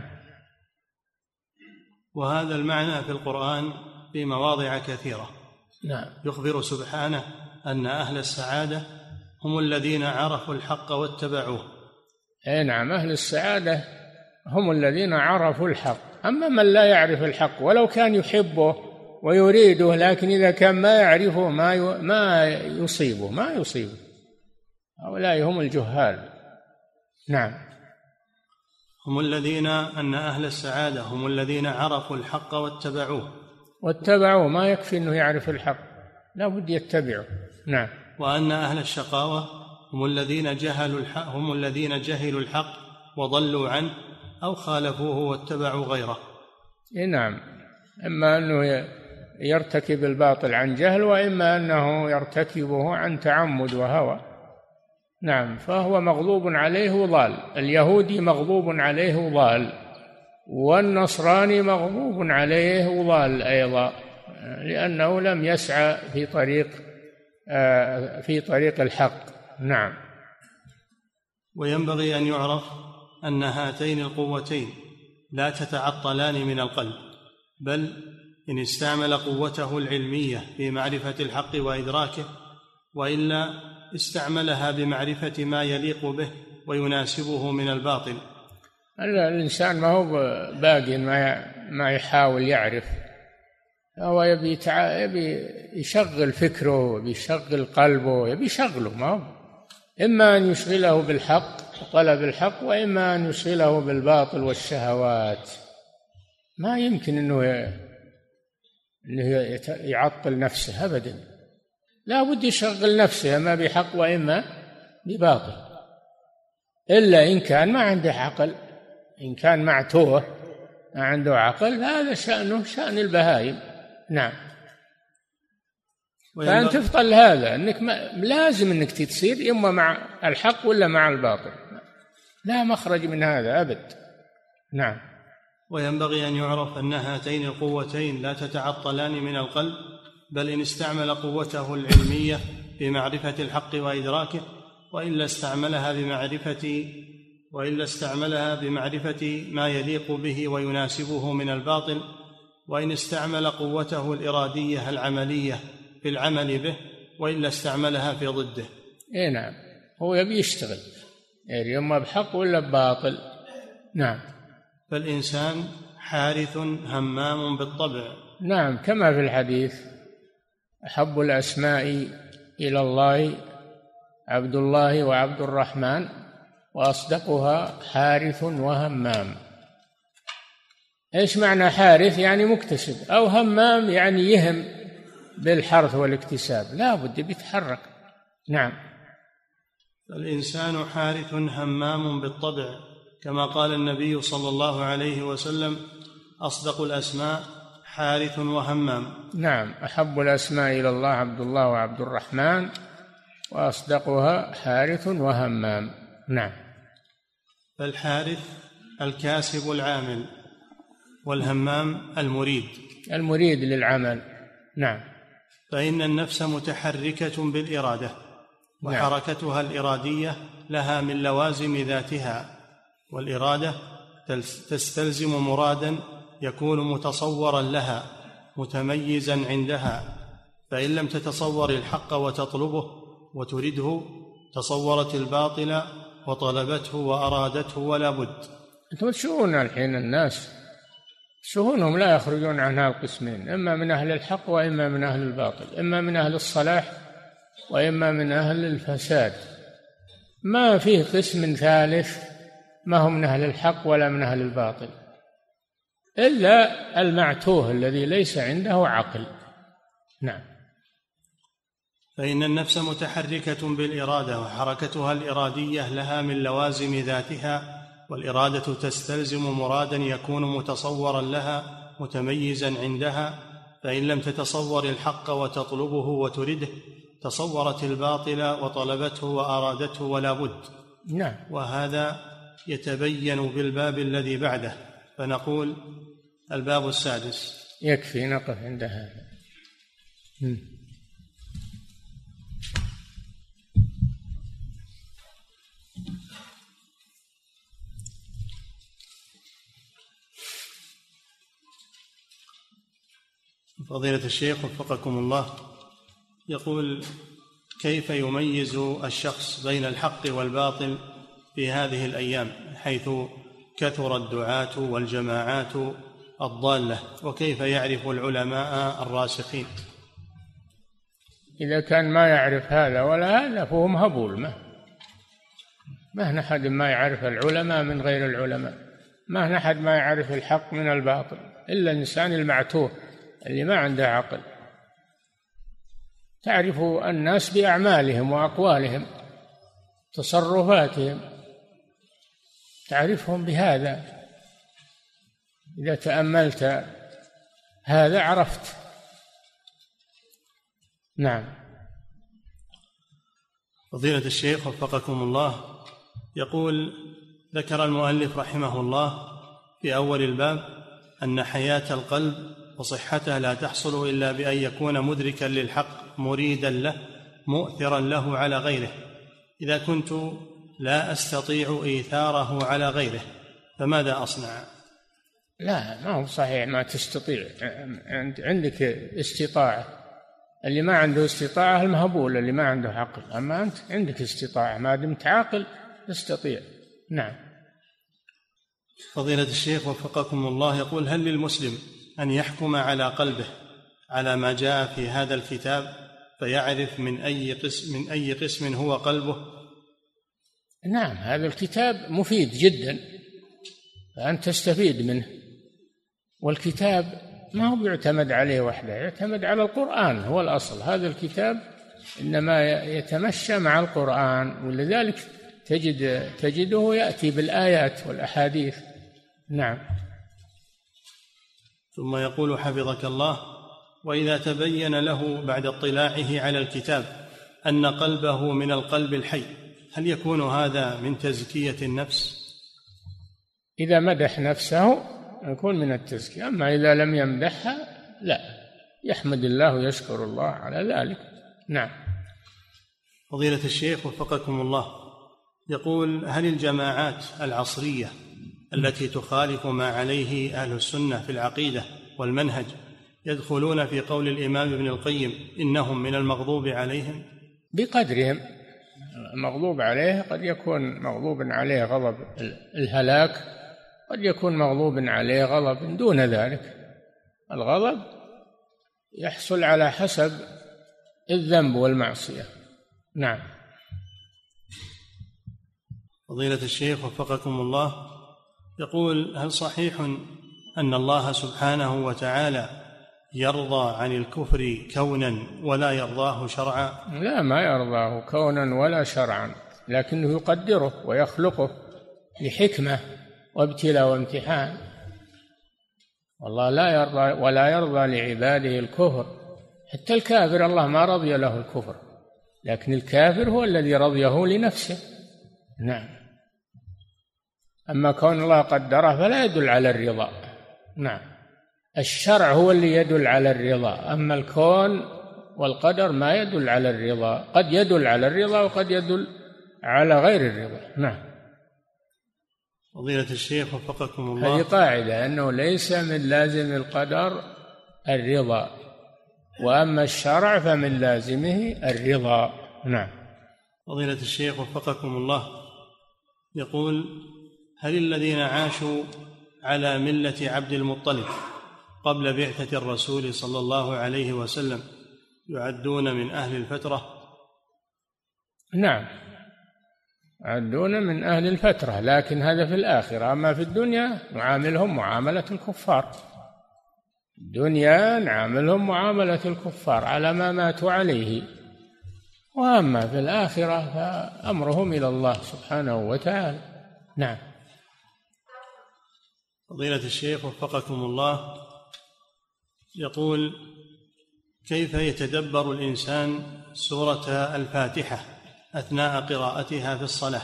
وهذا المعنى في القرآن في مواضع كثيرة. نعم. يخبر سبحانه أن أهل السعادة هم الذين عرفوا الحق واتبعوه، أي نعم، أهل السعادة هم الذين عرفوا الحق. أما من لا يعرف الحق ولو كان يحبه ويريده، لكن إذا كان ما يعرفه ما ما يصيبه ما يصيبه هؤلاء هم الجهال. نعم. هم الذين أن أهل السعادة هم الذين عرفوا الحق واتبعوه. واتبعوه، ما يكفي أنه يعرف الحق، لا بد يتبعه. نعم. وأن أهل الشقاوة هم الذين جهلوا الحق هم الذين جهلوا الحق وضلوا عنه أو خالفوه واتبعوا غيره. نعم، إما أنه يرتكب الباطل عن جهل، وإما أنه يرتكبه عن تعمد وهوى. نعم، فهو مغضوب عليه وضال. اليهودي مغضوب عليه وضال، والنصراني مغضوب عليه وضال أيضا، لأنه لم يسعى في طريق في طريق الحق. نعم. وينبغي أن يعرف أن هاتين القوتين لا تتعطلان من القلب، بل إن استعمل قوته العلمية في معرفة الحق وإدراكه، وإلا استعملها بمعرفة ما يليق به ويناسبه من الباطل. الإنسان ما هو باقي ما ما يحاول يعرف، هو يبي يبي يشغل فكره ويشغل قلبه، يبي يشغله. ما هو إما أن يشغله بالحق طلب الحق، وإما أن يشغله بالباطل والشهوات. ما يمكن أنه أنه يعطل نفسه أبدا، لا بد يشغل نفسه إما بحق وإما بباطل، إلا إن كان ما عنده عقل. إن كان معتوه ما عنده عقل هذا شأنه شأن البهائم. نعم. فأنت تفضل هذا أنك ما لازم أنك تتصير إما مع الحق ولا مع الباطل، لا مخرج من هذا أبد. نعم. وينبغي أن يعرف أن هاتين القوتين لا تتعطلان من القلب، بل إن استعمل قوته العلمية في معرفة الحق وإدراكه، وإلا استعملها بمعرفة وإلا استعملها بمعرفة ما يليق به ويناسبه من الباطل، وإن استعمل قوته الإرادية العملية في العمل به، وإلا استعملها في ضده. إيه نعم، هو يبي يشتغل يعني إما بحق ولا بباطل. نعم. فالإنسان حارث همام بالطبع. نعم، كما في الحديث: أحب الأسماء إلى الله عبد الله وعبد الرحمن، وأصدقها حارث وهمام. إيش معنى حارث؟ يعني مكتسب، أو همام يعني يهم بالحرث والاكتساب، لا بد بيتحرك. نعم. الإنسان حارث همام بالطبع، كما قال النبي صلى الله عليه وسلم: أصدق الأسماء حارث وهمام. نعم، أحب الأسماء إلى الله عبد الله وعبد الرحمن، وأصدقها حارث وهمام. نعم. فالحارث الكاسب العامل، والهمام المريد المريد للعمل. نعم. فإن النفس متحركة بالإرادة، وحركتها الإرادية لها من لوازم ذاتها، والإرادة تستلزم مرادا يكون متصورا لها متميزا عندها، فإن لم تتصور الحق وتطلبه وتريده تصورت الباطل وطلبته وأرادته ولا بد. أنتم تشوفون الحين الناس شؤونهم لا يخرجون عن هذه القسمين، إما من أهل الحق وإما من أهل الباطل، إما من أهل الصلاح وإما من أهل الفساد، ما فيه قسم ثالث ما هو من أهل الحق ولا من أهل الباطل، إلا المعتوه الذي ليس عنده عقل. نعم. فإن النفس متحركة بالإرادة، وحركتها الإرادية لها من لوازم ذاتها، والإرادة تستلزم مرادا يكون متصورا لها متميزا عندها، فإن لم تتصور الحق وتطلبه وترده تصورت الباطل وطلبته وأرادته ولا بد. نعم. وهذا يتبين بالباب الذي بعده، فنقول: الباب السادس. يكفي نقف عند هذا. فضيلة الشيخ وفقكم الله، يقول: كيف يميز الشخص بين الحق والباطل في هذه الأيام حيث كثر الدعاة والجماعات الضالة، وكيف يعرف العلماء الراسخين؟ إذا كان ما يعرف هذا ولا هذا فهو مهبول. ما ما أحد ما يعرف العلماء من غير العلماء، ما أحد ما يعرف الحق من الباطل إلا الإنسان المعتوه اللي ما عنده عقل. تعرف الناس بأعمالهم وأقوالهم تصرفاتهم، تعرفهم بهذا. إذا تأملت هذا عرفت. نعم. فضيلة الشيخ وفقكم الله، يقول: ذكر المؤلف رحمه الله في أول الباب أن حياة القلب وصحته لا تحصل إلا بأن يكون مدركا للحق مريدا له مؤثرا له على غيره. إذا كنت لا أستطيع إيثاره على غيره فماذا أصنع؟ لا، ما هو صحيح ما تستطيع. عندك استطاعة. اللي ما عنده استطاعة المهبول اللي ما عنده عقل، أما أنت عندك استطاعة، ما دمت عاقل تستطيع. نعم. فضيلة الشيخ وفقكم الله، يقول: هل للمسلم أن يحكم على قلبه على ما جاء في هذا الكتاب فيعرف من أي قسم من أي قسم هو قلبه؟ نعم، هذا الكتاب مفيد جدا فأنت تستفيد منه، والكتاب ما هو يعتمد عليه وحده، يعتمد على القرآن هو الأصل. هذا الكتاب إنما يتمشى مع القرآن، ولذلك تجد تجده يأتي بالآيات والأحاديث. نعم. ثم يقول حفظك الله: وإذا تبين له بعد اطلاعه على الكتاب أن قلبه من القلب الحي هل يكون هذا من تزكية النفس؟ إذا مدح نفسه يكون من التزكية، أما إذا لم يمدحها لا، يحمد الله ويشكر الله على ذلك. نعم. فضيلة الشيخ وفقكم الله، يقول: هل الجماعات العصرية التي تخالف ما عليه أهل السنة في العقيدة والمنهج يدخلون في قول الإمام ابن القيم إنهم من المغضوب عليهم؟ بقدرهم. المغضوب عليه قد يكون مغضوب عليه غضب الهلاك، قد يكون مغضوب عليه غضب دون ذلك. الغضب يحصل على حسب الذنب والمعصية. نعم. فضيلة الشيخ وفقكم الله، يقول: هل صحيح أن الله سبحانه وتعالى يرضى عن الكفر كونا ولا يرضاه شرعا؟ لا، ما يرضاه كونا ولا شرعا، لكنه يقدره ويخلقه لحكمة وابتلاء وامتحان. والله لا يرضى ولا يرضى لعباده الكفر. حتى الكافر الله ما رضي له الكفر، لكن الكافر هو الذي رضيه لنفسه. نعم. أما كون الله قدره فلا يدل على الرضا. نعم. الشرع هو اللي يدل على الرضا، أما الكون والقدر ما يدل على الرضا. قد يدل على الرضا وقد يدل على غير الرضا. نعم. فضيلة الشيخ وفقكم الله، هذه قاعدة أنه ليس من لازم القدر الرضا، وأما الشرع فمن لازمه الرضا. نعم. فضيلة الشيخ وفقكم الله، يقول: هل الذين عاشوا على ملة عبد المطلب قبل بعثة الرسول صلى الله عليه وسلم يعدون من أهل الفترة؟ نعم، يعدون من أهل الفترة، لكن هذا في الآخرة. أما في الدنيا نعاملهم معاملة الكفار. الدنيا نعاملهم معاملة الكفار على ما ماتوا عليه، وأما في الآخرة فأمرهم إلى الله سبحانه وتعالى. نعم. فضيلة الشيخ وفقكم الله، يقول: كيف يتدبر الإنسان سورة الفاتحة أثناء قراءتها في الصلاة؟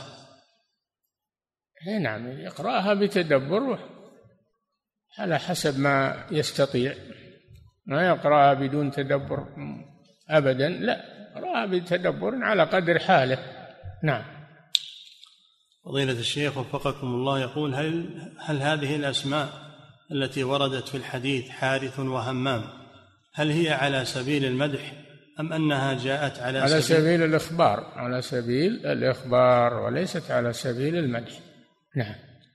نعم، يقرأها بتدبر على حسب ما يستطيع، ما يقرأها بدون تدبر أبدا، لا، يقرأها بتدبر على قدر حاله. نعم. فضيلة الشيخ وفقكم الله، يقول: هل هل هذه الأسماء التي وردت في الحديث حارث وهمام هل هي على سبيل المدح أم أنها جاءت على, على سبيل, سبيل الإخبار على سبيل الإخبار وليست على سبيل المدح. نعم.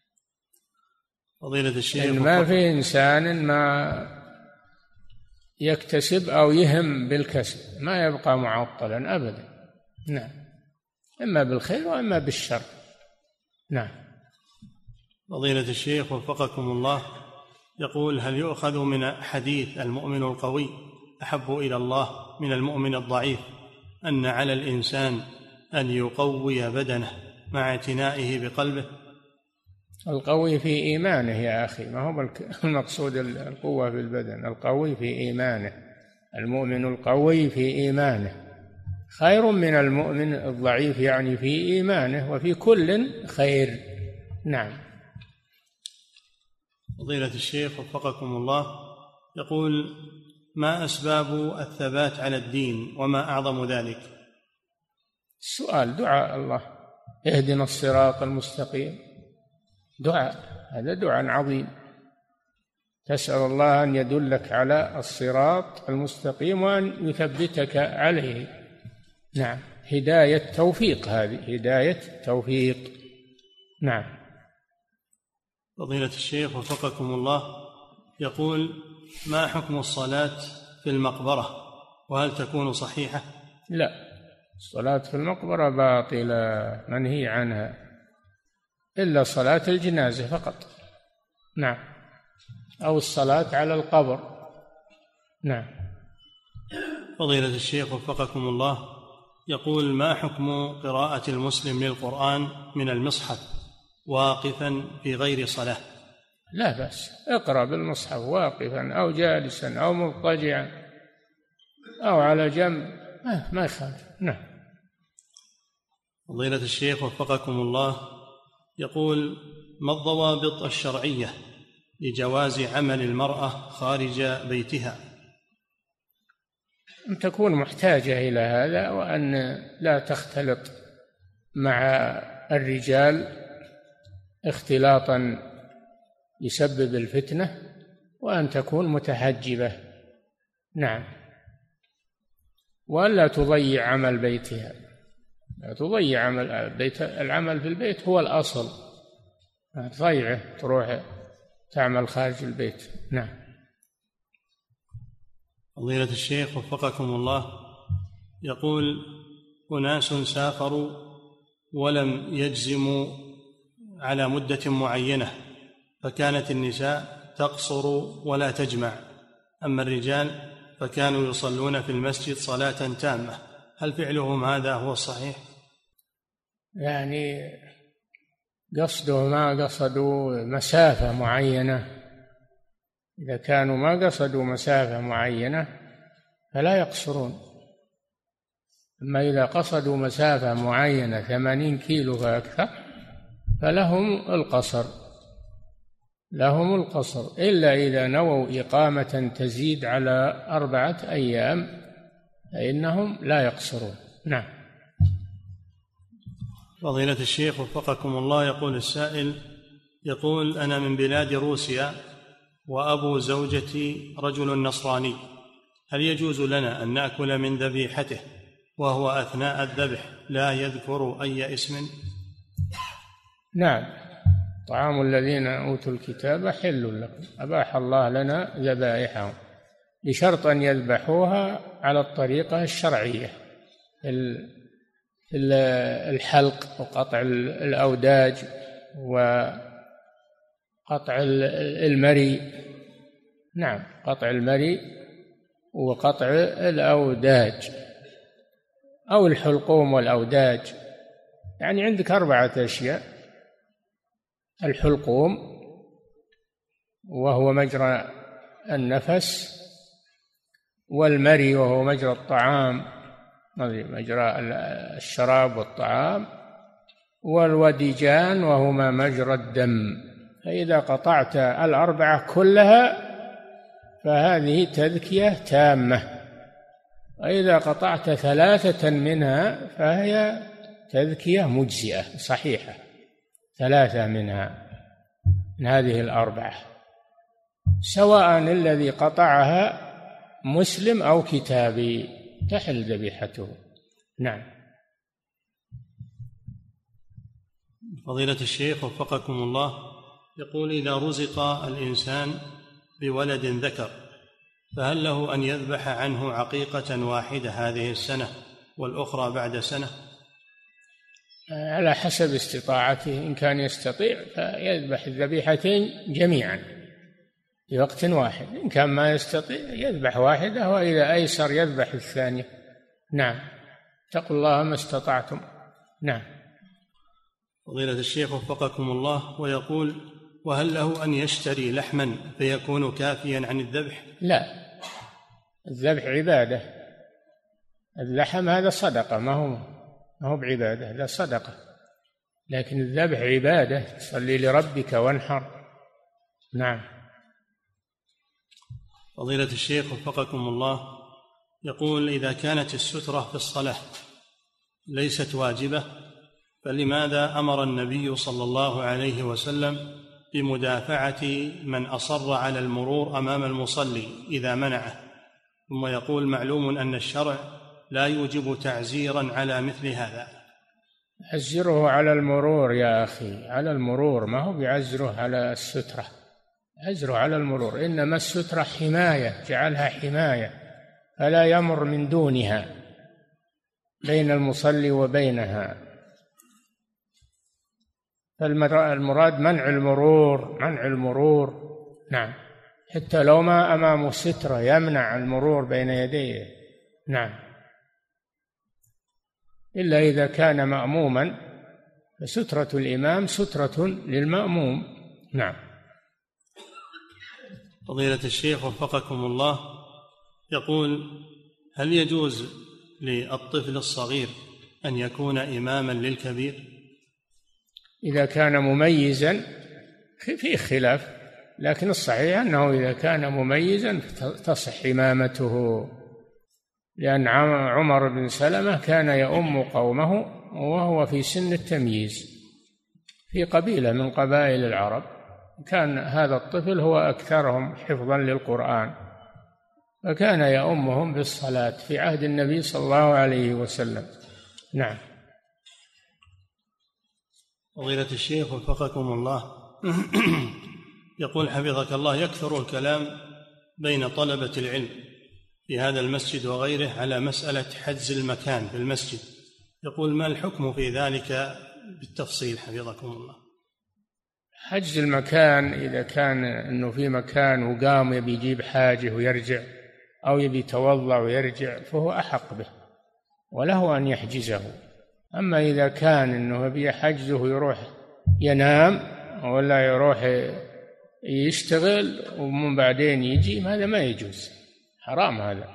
فضيلة الشيخ، إن ما في إنسان ما يكتسب أو يهم بالكسب ما يبقى معطلا أبدا. نعم، إما بالخير وإما بالشر. نعم. فضيلة الشيخ وفقكم الله، يقول: هل يؤخذ من حديث المؤمن القوي أحب إلى الله من المؤمن الضعيف أن على الإنسان أن يقوي بدنه مع اعتنائه بقلبه؟ القوي في إيمانه يا أخي، ما هو المقصود القوة في البدن، القوي في إيمانه. المؤمن القوي في إيمانه خير من المؤمن الضعيف، يعني في إيمانه، وفي كل خير. نعم. فضيلة الشيخ وفقكم الله، يقول: ما أسباب الثبات على الدين وما أعظم ذلك؟ السؤال دعاء الله: اهدنا الصراط المستقيم. دعاء، هذا دعاء عظيم، تسأل الله أن يدلك على الصراط المستقيم وأن يثبتك عليه. نعم، هداية توفيق، هذه هداية توفيق. نعم. فضيلة الشيخ وفقكم الله، يقول: ما حكم الصلاة في المقبرة وهل تكون صحيحة؟ لا، الصلاة في المقبرة باطلة منهي عنها، إلا صلاة الجنازة فقط. نعم، أو الصلاة على القبر. نعم. فضيلة الشيخ وفقكم الله، يقول: ما حكم قراءة المسلم للقرآن من المصحف واقفا في غير صلاة؟ لا بأس، اقرأ بالمصحف واقفا أو جالسا أو مضطجعا أو على جنب، ما يخالف. نعم. فضيلة الشيخ وفقكم الله، يقول: ما الضوابط الشرعية لجواز عمل المرأة خارج بيتها؟ أن تكون محتاجة إلى هذا، وأن لا تختلط مع الرجال اختلاطا يسبب الفتنة، وأن تكون متحجبة. نعم. وألا تضيع عمل بيتها، لا تضيع عمل بيت، العمل في البيت هو الأصل، تضيعه تروح تعمل خارج البيت. نعم. فضيلة الشيخ وفقكم الله، يقول: أناس سافروا ولم يجزموا على مدة معينة، فكانت النساء تقصر ولا تجمع، أما الرجال فكانوا يصلون في المسجد صلاة تامة، هل فعلهم هذا هو الصحيح؟ يعني قصده ما قصدوا مسافة معينة، إذا كانوا ما قصدوا مسافة معينة فلا يقصرون، أما إذا قصدوا مسافة معينة ثمانين كيلو فأكثر فلهم القصر، لهم القصر، إلا إذا نووا إقامة تزيد على أربعة أيام فإنهم لا يقصرون. نعم. فضيلة الشيخ وفقكم الله، يقول السائل: يقول: أنا من بلاد روسيا وأبو زوجتي رجل نصراني، هل يجوز لنا أن نأكل من ذبيحته وهو أثناء الذبح لا يذكر أي اسم؟ نعم، طعام الذين أوتوا الكتاب حل لكم، أباح الله لنا ذبائحهم بشرط أن يذبحوها على الطريقة الشرعية، الحلق وقطع الأوداج وقطع المري. نعم، قطع المري وقطع الأوداج أو الحلقوم والأوداج، يعني عندك أربعة أشياء: الحلقوم وهو مجرى النفس، والمري وهو مجرى الطعام، مجرى الشراب والطعام، والوديجان وهما مجرى الدم. فإذا قطعت الأربعة كلها فهذه تذكية تامة، وإذا قطعت ثلاثة منها فهي تذكية مجزئة صحيحة، ثلاثة منها من هذه الأربعة، سواء الذي قطعها مسلم أو كتابي. تحل ذبيحته. نعم. فضيلة الشيخ وفقكم الله، يقول: إذا رزق الإنسان بولد ذكر فهل له أن يذبح عنه عقيقة واحدة هذه السنة والأخرى بعد سنة؟ على حسب استطاعته، إن كان يستطيع فيذبح الذبيحتين جميعا في وقت واحد، إن كان ما يستطيع يذبح واحدة، وإذا أيسر يذبح الثانية. نعم. اتقوا الله ما استطعتم. نعم. فضيلة الشيخ وفقكم الله، ويقول: وهل له أن يشتري لحما فيكون كافيا عن الذبح؟ لا، الذبح عبادة، اللحم هذا صدقة، ما هو ما هو بعبادة، لا صدقة، لكن الذبح عبادة، صلي لربك وانحر. نعم. فضيلة الشيخ وفقكم الله، يقول: إذا كانت السترة في الصلاة ليست واجبة فلماذا أمر النبي صلى الله عليه وسلم بمدافعة من أصر على المرور أمام المصلي إذا منعه؟ ثم يقول: معلوم أن الشرع لا يوجب تعزيرا على مثل هذا. عزره على المرور يا أخي، على المرور، ما هو بعزره على السترة، عزره على المرور، إنما السترة حماية، جعلها حماية فلا يمر من دونها بين المصلي وبينها. فالمراد منع المرور، منع المرور. نعم. حتى لو ما أمامه سترة يمنع المرور بين يديه. نعم. إلا إذا كان مأموما فسترة الإمام سترة للمأموم. نعم. فضيلة الشيخ وفقكم الله، يقول: هل يجوز للطفل الصغير أن يكون إماما للكبير؟ إذا كان مميزا في خلاف، لكن الصحيح أنه إذا كان مميزا تصح إمامته، لأن عمر بن سلمة كان يؤم قومه وهو في سن التمييز في قبيلة من قبائل العرب، كان هذا الطفل هو أكثرهم حفظا للقرآن، فكان يؤمهم بالصلاة في عهد النبي صلى الله عليه وسلم. نعم. فضيلة الشيخ وفقكم الله، يقول حفظك الله: يكثر الكلام بين طلبة العلم في هذا المسجد وغيره على مسألة حجز المكان في المسجد، يقول: ما الحكم في ذلك بالتفصيل حفظكم الله؟ حجز المكان إذا كان أنه في مكان وقام يبي يجيب حاجة ويرجع، أو يبي يتوضأ ويرجع، فهو أحق به وله أن يحجزه. أما إذا كان أنه يبي يحجزه يروح ينام ولا يروح يشتغل ومن بعدين يجي، هذا ما يجوز، حرام هذا،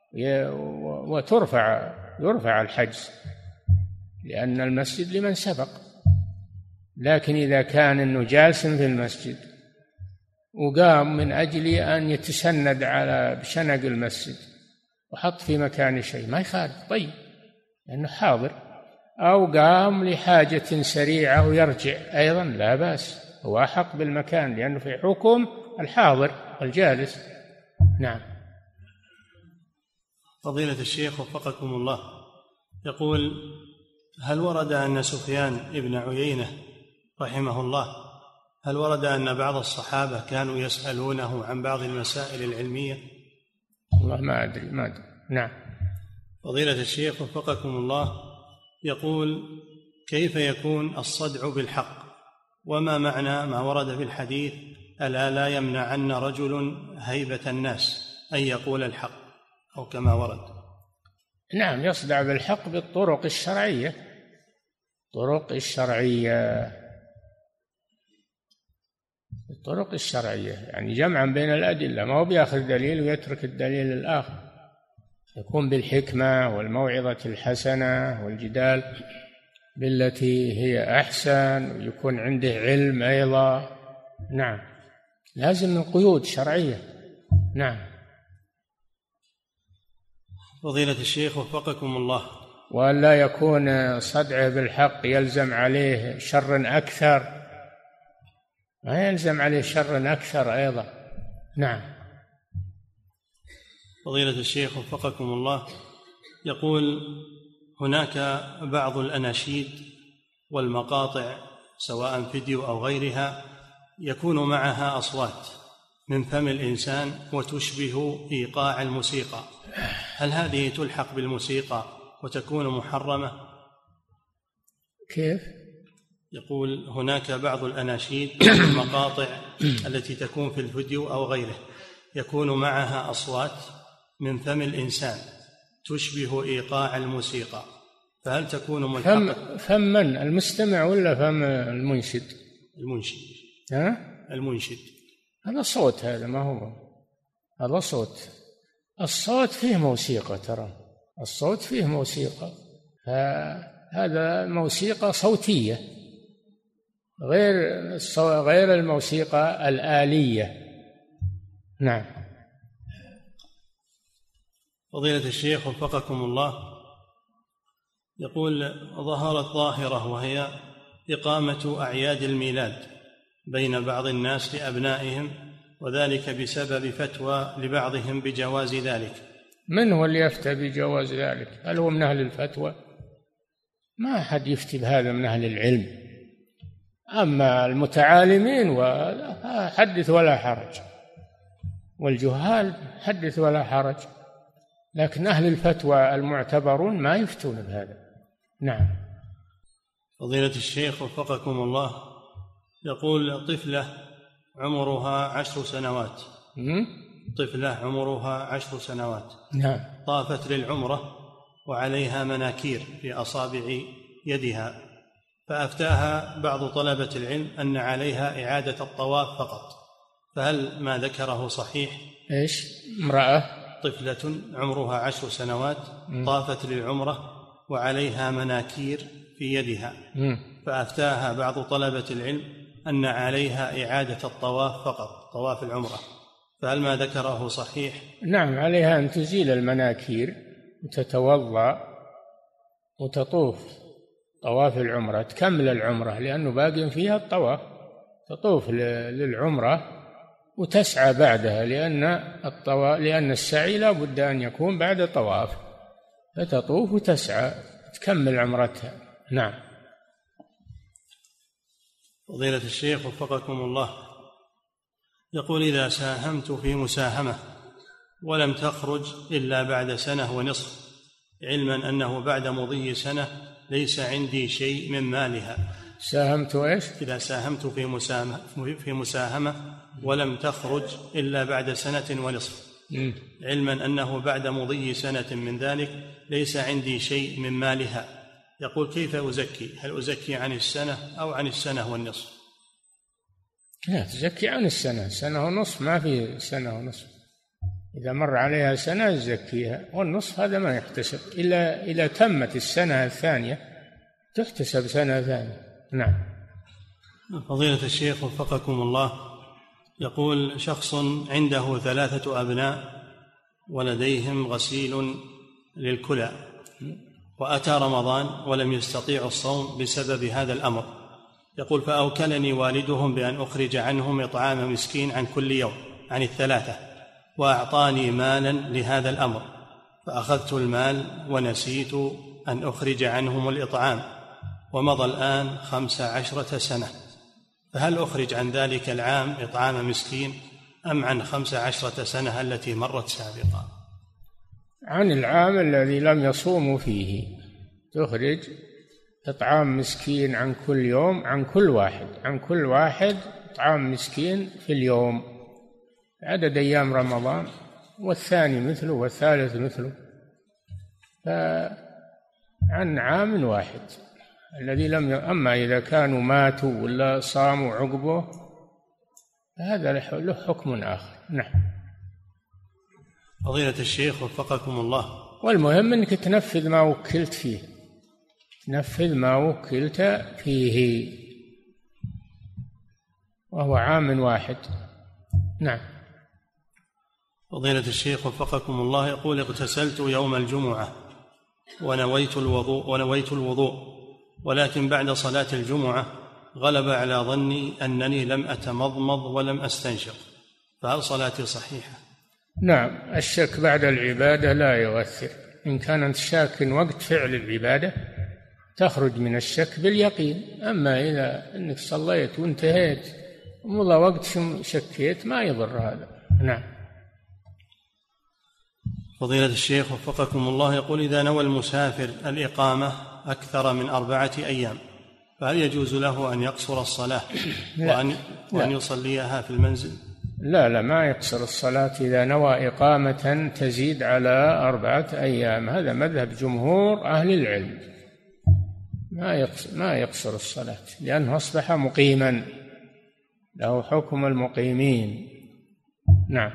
وترفع يرفع الحجز، لأن المسجد لمن سبق. لكن إذا كان أنه جالس في المسجد وقام من أجل أن يتسند على بشنق المسجد وحط في مكان شيء، ما يخالف، طيب، لأنه حاضر، أو قام لحاجة سريعة ويرجع أيضا لا بأس، هو أحق بالمكان لأنه في حكم الحاضر الجالس. نعم. فضيلة الشيخ وفقكم الله، يقول: هل ورد أن سفيان ابن عيينة رحمه الله هل ورد أن بعض الصحابة كانوا يسألونه عن بعض المسائل العلمية؟ والله ما أدري ما أدري. نعم. فضيلة الشيخ وفقكم الله، يقول: كيف يكون الصدع بالحق؟ وما معنى ما ورد في الحديث: ألا لا يمنعن رجل هيبة الناس أن يقول الحق، أو كما ورد؟ نعم، يصدع بالحق بالطرق الشرعية، الطرق الشرعية الطرق الشرعية يعني جمعا بين الأدلة، ما هو بيأخذ دليل ويترك الدليل الآخر، يكون بالحكمة والموعظة الحسنة والجدال بالتي هي أحسن، ويكون عنده علم أيضا. نعم، لازم من قيود شرعية. نعم. فضيلة الشيخ وفقكم الله، وأن لا يكون صدعه بالحق يلزم عليه شر أكثر، ما يلزم عليه شر أكثر أيضا. نعم. فضيلة الشيخ وفقكم الله، يقول: هناك بعض الأناشيد والمقاطع سواء فيديو أو غيرها يكون معها أصوات من فم الإنسان وتشبه إيقاع الموسيقى، هل هذه تلحق بالموسيقى وتكون محرمة؟ كيف؟ يقول: هناك بعض الأناشيد والمقاطع التي تكون في الفيديو أو غيره يكون معها أصوات من فم الإنسان تشبه إيقاع الموسيقى، فهل تكون ملحقة؟ فم, فم من؟ المستمع ولا فم المنشد؟ المنشد. ها؟ المنشد. هذا صوت، هذا ما هو، هذا صوت. الصوت فيه موسيقى، ترى الصوت فيه موسيقى، فهذا موسيقى صوتية غير غير الموسيقى الآلية. نعم. فضيلة الشيخ وفقكم الله، يقول: ظهرت ظاهرة وهي إقامة أعياد الميلاد بين بعض الناس لأبنائهم، وذلك بسبب فتوى لبعضهم بجواز ذلك. من هو اللي يفتى بجواز ذلك؟ هل هو من أهل الفتوى؟ ما أحد يفتي بهذا من أهل العلم. أما المتعالمين وحدث ولا حرج، والجهال حدث ولا حرج، لكن أهل الفتوى المعتبرون ما يفتون بهذا. نعم. فضيلة الشيخ وفقكم الله، يقول: طفلة عمرها عشر سنوات م? طفلة عمرها عشر سنوات نعم. طافت للعمرة وعليها مناكير في أصابع يدها، فأفتاها بعض طلبة العلم أن عليها إعادة الطواف فقط، فهل ما ذكره صحيح؟ إيش؟ امرأة طفلة عمرها عشر سنوات م. طافت للعمرة وعليها مناكير في يدها، م. فأفتاها بعض طلبة العلم أن عليها إعادة الطواف فقط، طواف العمرة، فهل ما ذكره صحيح؟ نعم، عليها أن تزيل المناكير وتتوضأ وتطوف طواف العمرة، تكمل العمرة لأنه باقي فيها الطواف، تطوف للعمرة وتسعى بعدها، لأن الطواف لأن السعي لا بد أن يكون بعد الطواف، فتطوف وتسعى تكمل عمرتها. نعم. فضيلة الشيخ وفقكم الله، يقول: إذا ساهمت في مساهمة ولم تخرج إلا بعد سنة ونصف، علما أنه بعد مضي سنة ليس عندي شيء من مالها. ساهمت إيش؟ إذا ساهمت في مساهمة, في مساهمة ولم تخرج إلا بعد سنة ونصف، م. علما أنه بعد مضي سنة من ذلك ليس عندي شيء من مالها، يقول: كيف أزكي؟ هل أزكي عن السنة أو عن السنة والنصف؟ لا، تزكي عن السنة، سنة ونصف ما في سنة ونصف، إذا مر عليها سنة تزكيها، والنصف هذا ما يحتسب إلا إذا تمت السنة الثانية تحتسب سنة ثانية. نعم. فضيلة الشيخ وفقكم الله، يقول: شخص عنده ثلاثة أبناء ولديهم غسيل للكلى، وأتى رمضان ولم يستطيعوا الصوم بسبب هذا الأمر، يقول: فأوكلني والدهم بأن أخرج عنهم إطعام مسكين عن كل يوم عن الثلاثة، وأعطاني مالا لهذا الأمر، فأخذت المال ونسيت أن أخرج عنهم الإطعام، ومضى الآن خمس عشرة سنة، فهل أخرج عن ذلك العام إطعام مسكين أم عن خمس عشرة سنة التي مرت سابقا؟ عن العام الذي لم يصوموا فيه تخرج إطعام مسكين عن كل يوم، عن كل واحد عن كل واحد إطعام مسكين في اليوم، عدد أيام رمضان، والثاني مثله والثالث مثله، فعن عام واحد الذي لم ي... أما إذا كانوا ماتوا ولا صاموا عقبه هذا له حكم آخر. نعم. فضيلة الشيخ وفقكم الله، والمهم أنك تنفذ ما وكلت فيه، تنفذ ما وكلت فيه، وهو عام واحد. نعم. فضيلة الشيخ وفقكم الله، يقول: اغتسلت يوم الجمعة ونويت الوضوء ونويت الوضوء ولكن بعد صلاة الجمعة غلب على ظني أنني لم أتمضمض ولم أستنشق، فهل صلاتي صحيحة؟ نعم، الشك بعد العبادة لا يؤثر، إن كان أنت شاك وقت فعل العبادة تخرج من الشك باليقين. أما إذا أنك صليت وانتهيت ومضى وقت شكيت ما يضر هذا. نعم. فضيلة الشيخ وفقكم الله، يقول: إذا نوى المسافر الإقامة أكثر من أربعة أيام فهل يجوز له أن يقصر الصلاة وأن, وأن يصليها في المنزل؟ لا لا، ما يقصر الصلاة إذا نوى إقامة تزيد على أربعة أيام. هذا مذهب جمهور أهل العلم، ما يقصر, ما يقصر الصلاة لأنه أصبح مقيما، له حكم المقيمين. نعم.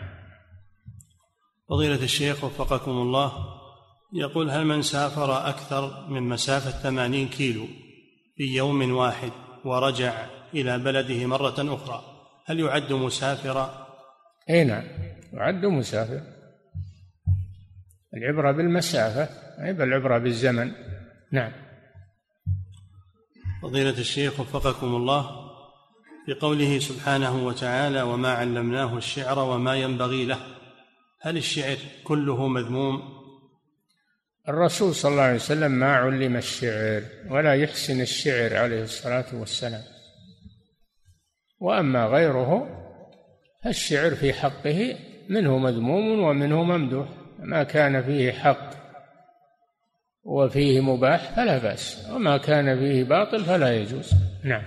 فضيلة الشيخ وفقكم الله، يقول: هل من سافر أكثر من مسافة ثمانين كيلو في يوم واحد ورجع إلى بلده مرة أخرى هل يعد مسافرا؟ أي نعم، يعد مسافر. العبرة بالمسافة أي العبرة بالزمن. نعم. فضيلة الشيخ وفقكم الله، في قوله سبحانه وتعالى: وما علمناه الشعر وما ينبغي له، هل الشعر كله مذموم؟ الرسول صلى الله عليه وسلم ما علم الشعر ولا يحسن الشعر عليه الصلاة والسلام. وأما غيره الشعر في حقه منه مذموم ومنه ممدوح، ما كان فيه حق وفيه مباح فلا بأس، وما كان فيه باطل فلا يجوز. نعم.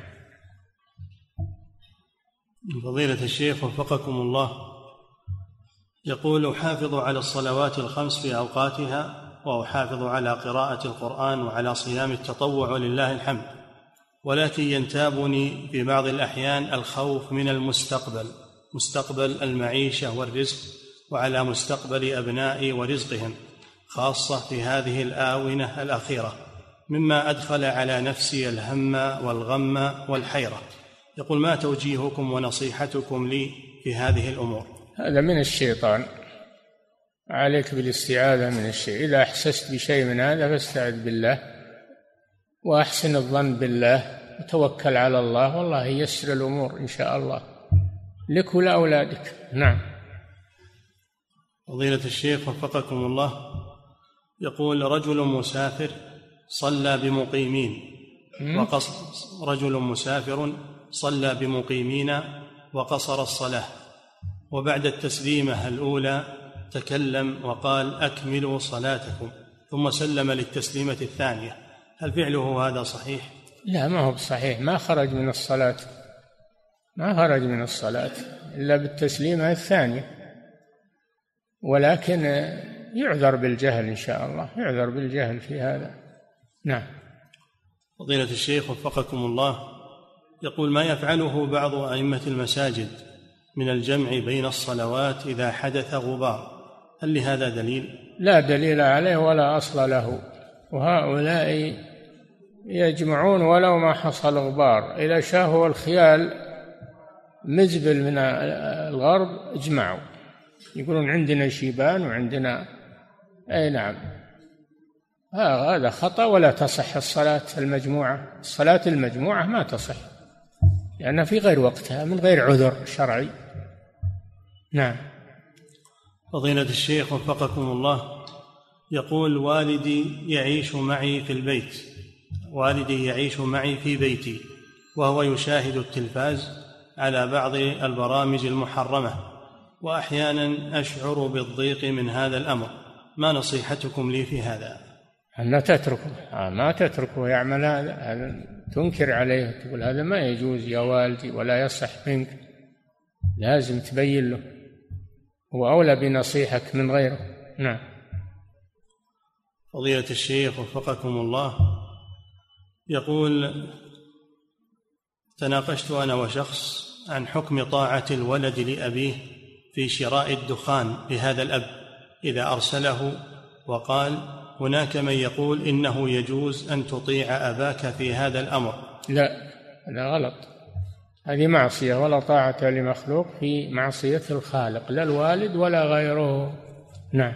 فضيلة الشيخ وفقكم الله، يقول: أحافظ على الصلوات الخمس في أوقاتها، وأحافظ على قراءة القرآن وعلى صيام التطوع ولله الحمد، ولكن ينتابني في بعض الأحيان الخوف من المستقبل، مستقبل المعيشة والرزق، وعلى مستقبل أبنائي ورزقهم، خاصة في هذه الآونة الأخيرة، مما أدخل على نفسي الهم والغم والحيرة. يقول: ما توجيهكم ونصيحتكم لي في هذه الأمور؟ هذا من الشيطان، عليك بالاستعاذة من الشيء. إذا أحسست بشيء من هذا فاستعذ بالله وأحسن الظن بالله وتوكل على الله، والله ييسر الأمور إن شاء الله لك ولأولادك. نعم. فضيلة الشيخ وفقكم الله، يقول: رجل مسافر صلى بمقيمين وقصر رجل مسافر صلى بمقيمين وقصر الصلاة، وبعد التسليمة الأولى تكلم وقال: أكملوا صلاتكم، ثم سلم للتسليمة الثانية، هل فعله هذا صحيح؟ لا، ما هو بصحيح، ما خرج من الصلاة، ما خرج من الصلاة إلا بالتسليمة الثانية، ولكن يعذر بالجهل إن شاء الله، يعذر بالجهل في هذا. نعم. فضيلة الشيخ وفقكم الله، يقول: ما يفعله بعض أئمة المساجد من الجمع بين الصلوات إذا حدث غبار، هل لهذا دليل؟ لا دليل عليه ولا أصل له، وهؤلاء يجمعون ولو ما حصل غبار، إذا شاهوا الخيال مزبل من الغرب اجمعوا، يقولون عندنا شيبان وعندنا. أي نعم، هذا خطأ، ولا تصح الصلاة المجموعة. الصلاة المجموعة ما تصح لأنها في غير وقتها من غير عذر شرعي. نعم. فضيلة الشيخ وفقكم الله، يقول: والدي يعيش معي في البيت والدي يعيش معي في بيتي، وهو يشاهد التلفاز على بعض البرامج المحرمة، وأحيانا أشعر بالضيق من هذا الأمر، ما نصيحتكم لي في هذا؟ أن تتركه، ما تتركه يعمل هذا، تنكر عليه، تقول هذا ما يجوز يا والدي ولا يصح منك، لازم تبين له، هو أولى بنصيحك من غيره. نعم. فضيلة الشيخ وفقكم الله، يقول: تناقشت أنا وشخص عن حكم طاعة الولد لأبيه في شراء الدخان لهذا الأب إذا أرسله، وقال: هناك من يقول إنه يجوز أن تطيع أباك في هذا الأمر. لا، هذا غلط، هذه معصية، ولا طاعة لمخلوق في معصية الخالق، لا الوالد ولا غيره. نعم.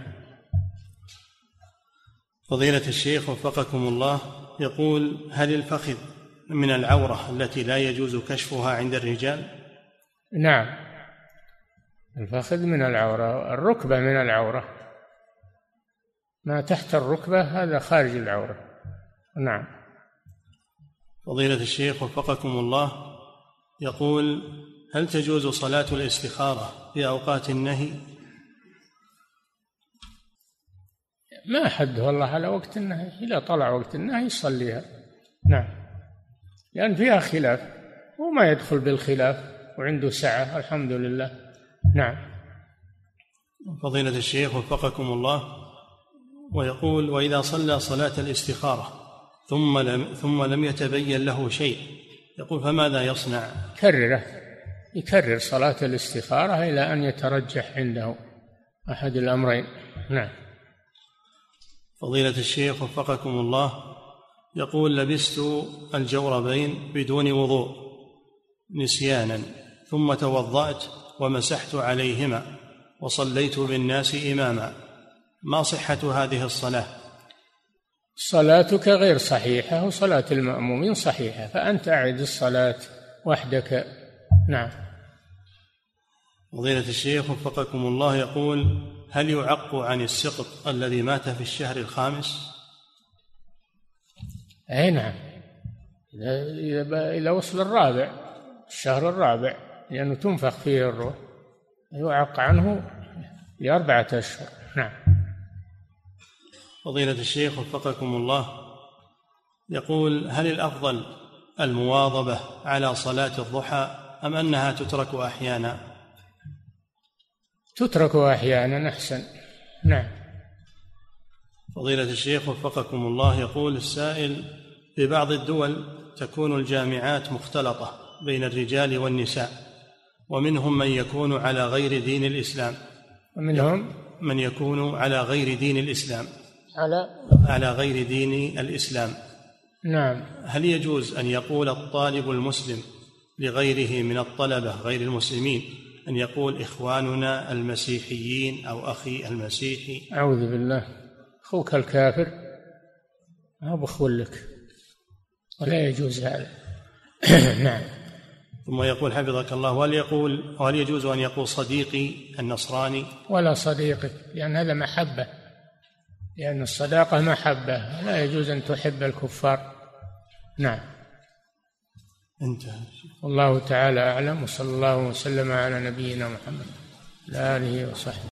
فضيلة الشيخ وفقكم الله، يقول: هل الفخذ من العورة التي لا يجوز كشفها عند الرجال؟ نعم، الفخذ من العورة، الركبة من العورة، ما تحت الركبة هذا خارج العورة. نعم. فضيلة الشيخ وفقكم الله، يقول: هل تجوز صلاة الاستخارة في أوقات النهي؟ ما حد والله على وقت النهي، إذا طلع وقت النهي يصليها. نعم، لأن فيها خلاف وما يدخل بالخلاف وعنده سعة الحمد لله. نعم. فضيلة الشيخ وفقكم الله، ويقول: وإذا صلى صلاة الاستخارة ثم لم, ثم لم يتبين له شيء، يقول فماذا يصنع؟ كرره، يكرر صلاة الاستخارة إلى أن يترجح عنده أحد الأمرين. نعم. فضيلة الشيخ وفقكم الله، يقول: لبست الجوربين بدون وضوء نسيانا، ثم توضأت ومسحت عليهما وصليت بالناس إماما، ما صحة هذه الصلاة؟ صلاتك غير صحيحة وصلاة المأمومين صحيحة، فأنت أعد الصلاة وحدك. نعم. فضيلة الشيخ وفقكم الله، يقول: هل يعق عن السقط الذي مات في الشهر الخامس؟ أي نعم، إذا وصل الرابع، الشهر الرابع، لأنه تنفخ فيه الروح، يعق عنه لأربعة أشهر. نعم. فضيلة الشيخ وفقكم الله، يقول: هل الأفضل المواظبة على صلاة الضحى أم أنها تترك أحيانا؟ تترك أحيانا أحسن. نعم. فضيلة الشيخ وفقكم الله، يقول السائل: في بعض الدول تكون الجامعات مختلطة بين الرجال والنساء، ومنهم من يكون على غير دين الإسلام، ومنهم من يكون على غير دين الإسلام على على غير دين الإسلام. نعم. هل يجوز أن يقول الطالب المسلم لغيره من الطلبة غير المسلمين أن يقول إخواننا المسيحيين أو أخي المسيحي؟ أعوذ بالله، أخوك الكافر ما بخول لك، ولا يجوز هذا. نعم. ثم يقول حفظك الله: وهل يقول وهل يجوز أن يقول صديقي النصراني؟ ولا صديقي، لأن هذا محبة، لأن الصداقة محبة، لا يجوز أن تحب الكفار. نعم. انتهى. والله تعالى أعلم، وصلى الله وسلم على نبينا محمد وعلى آله وصحبه.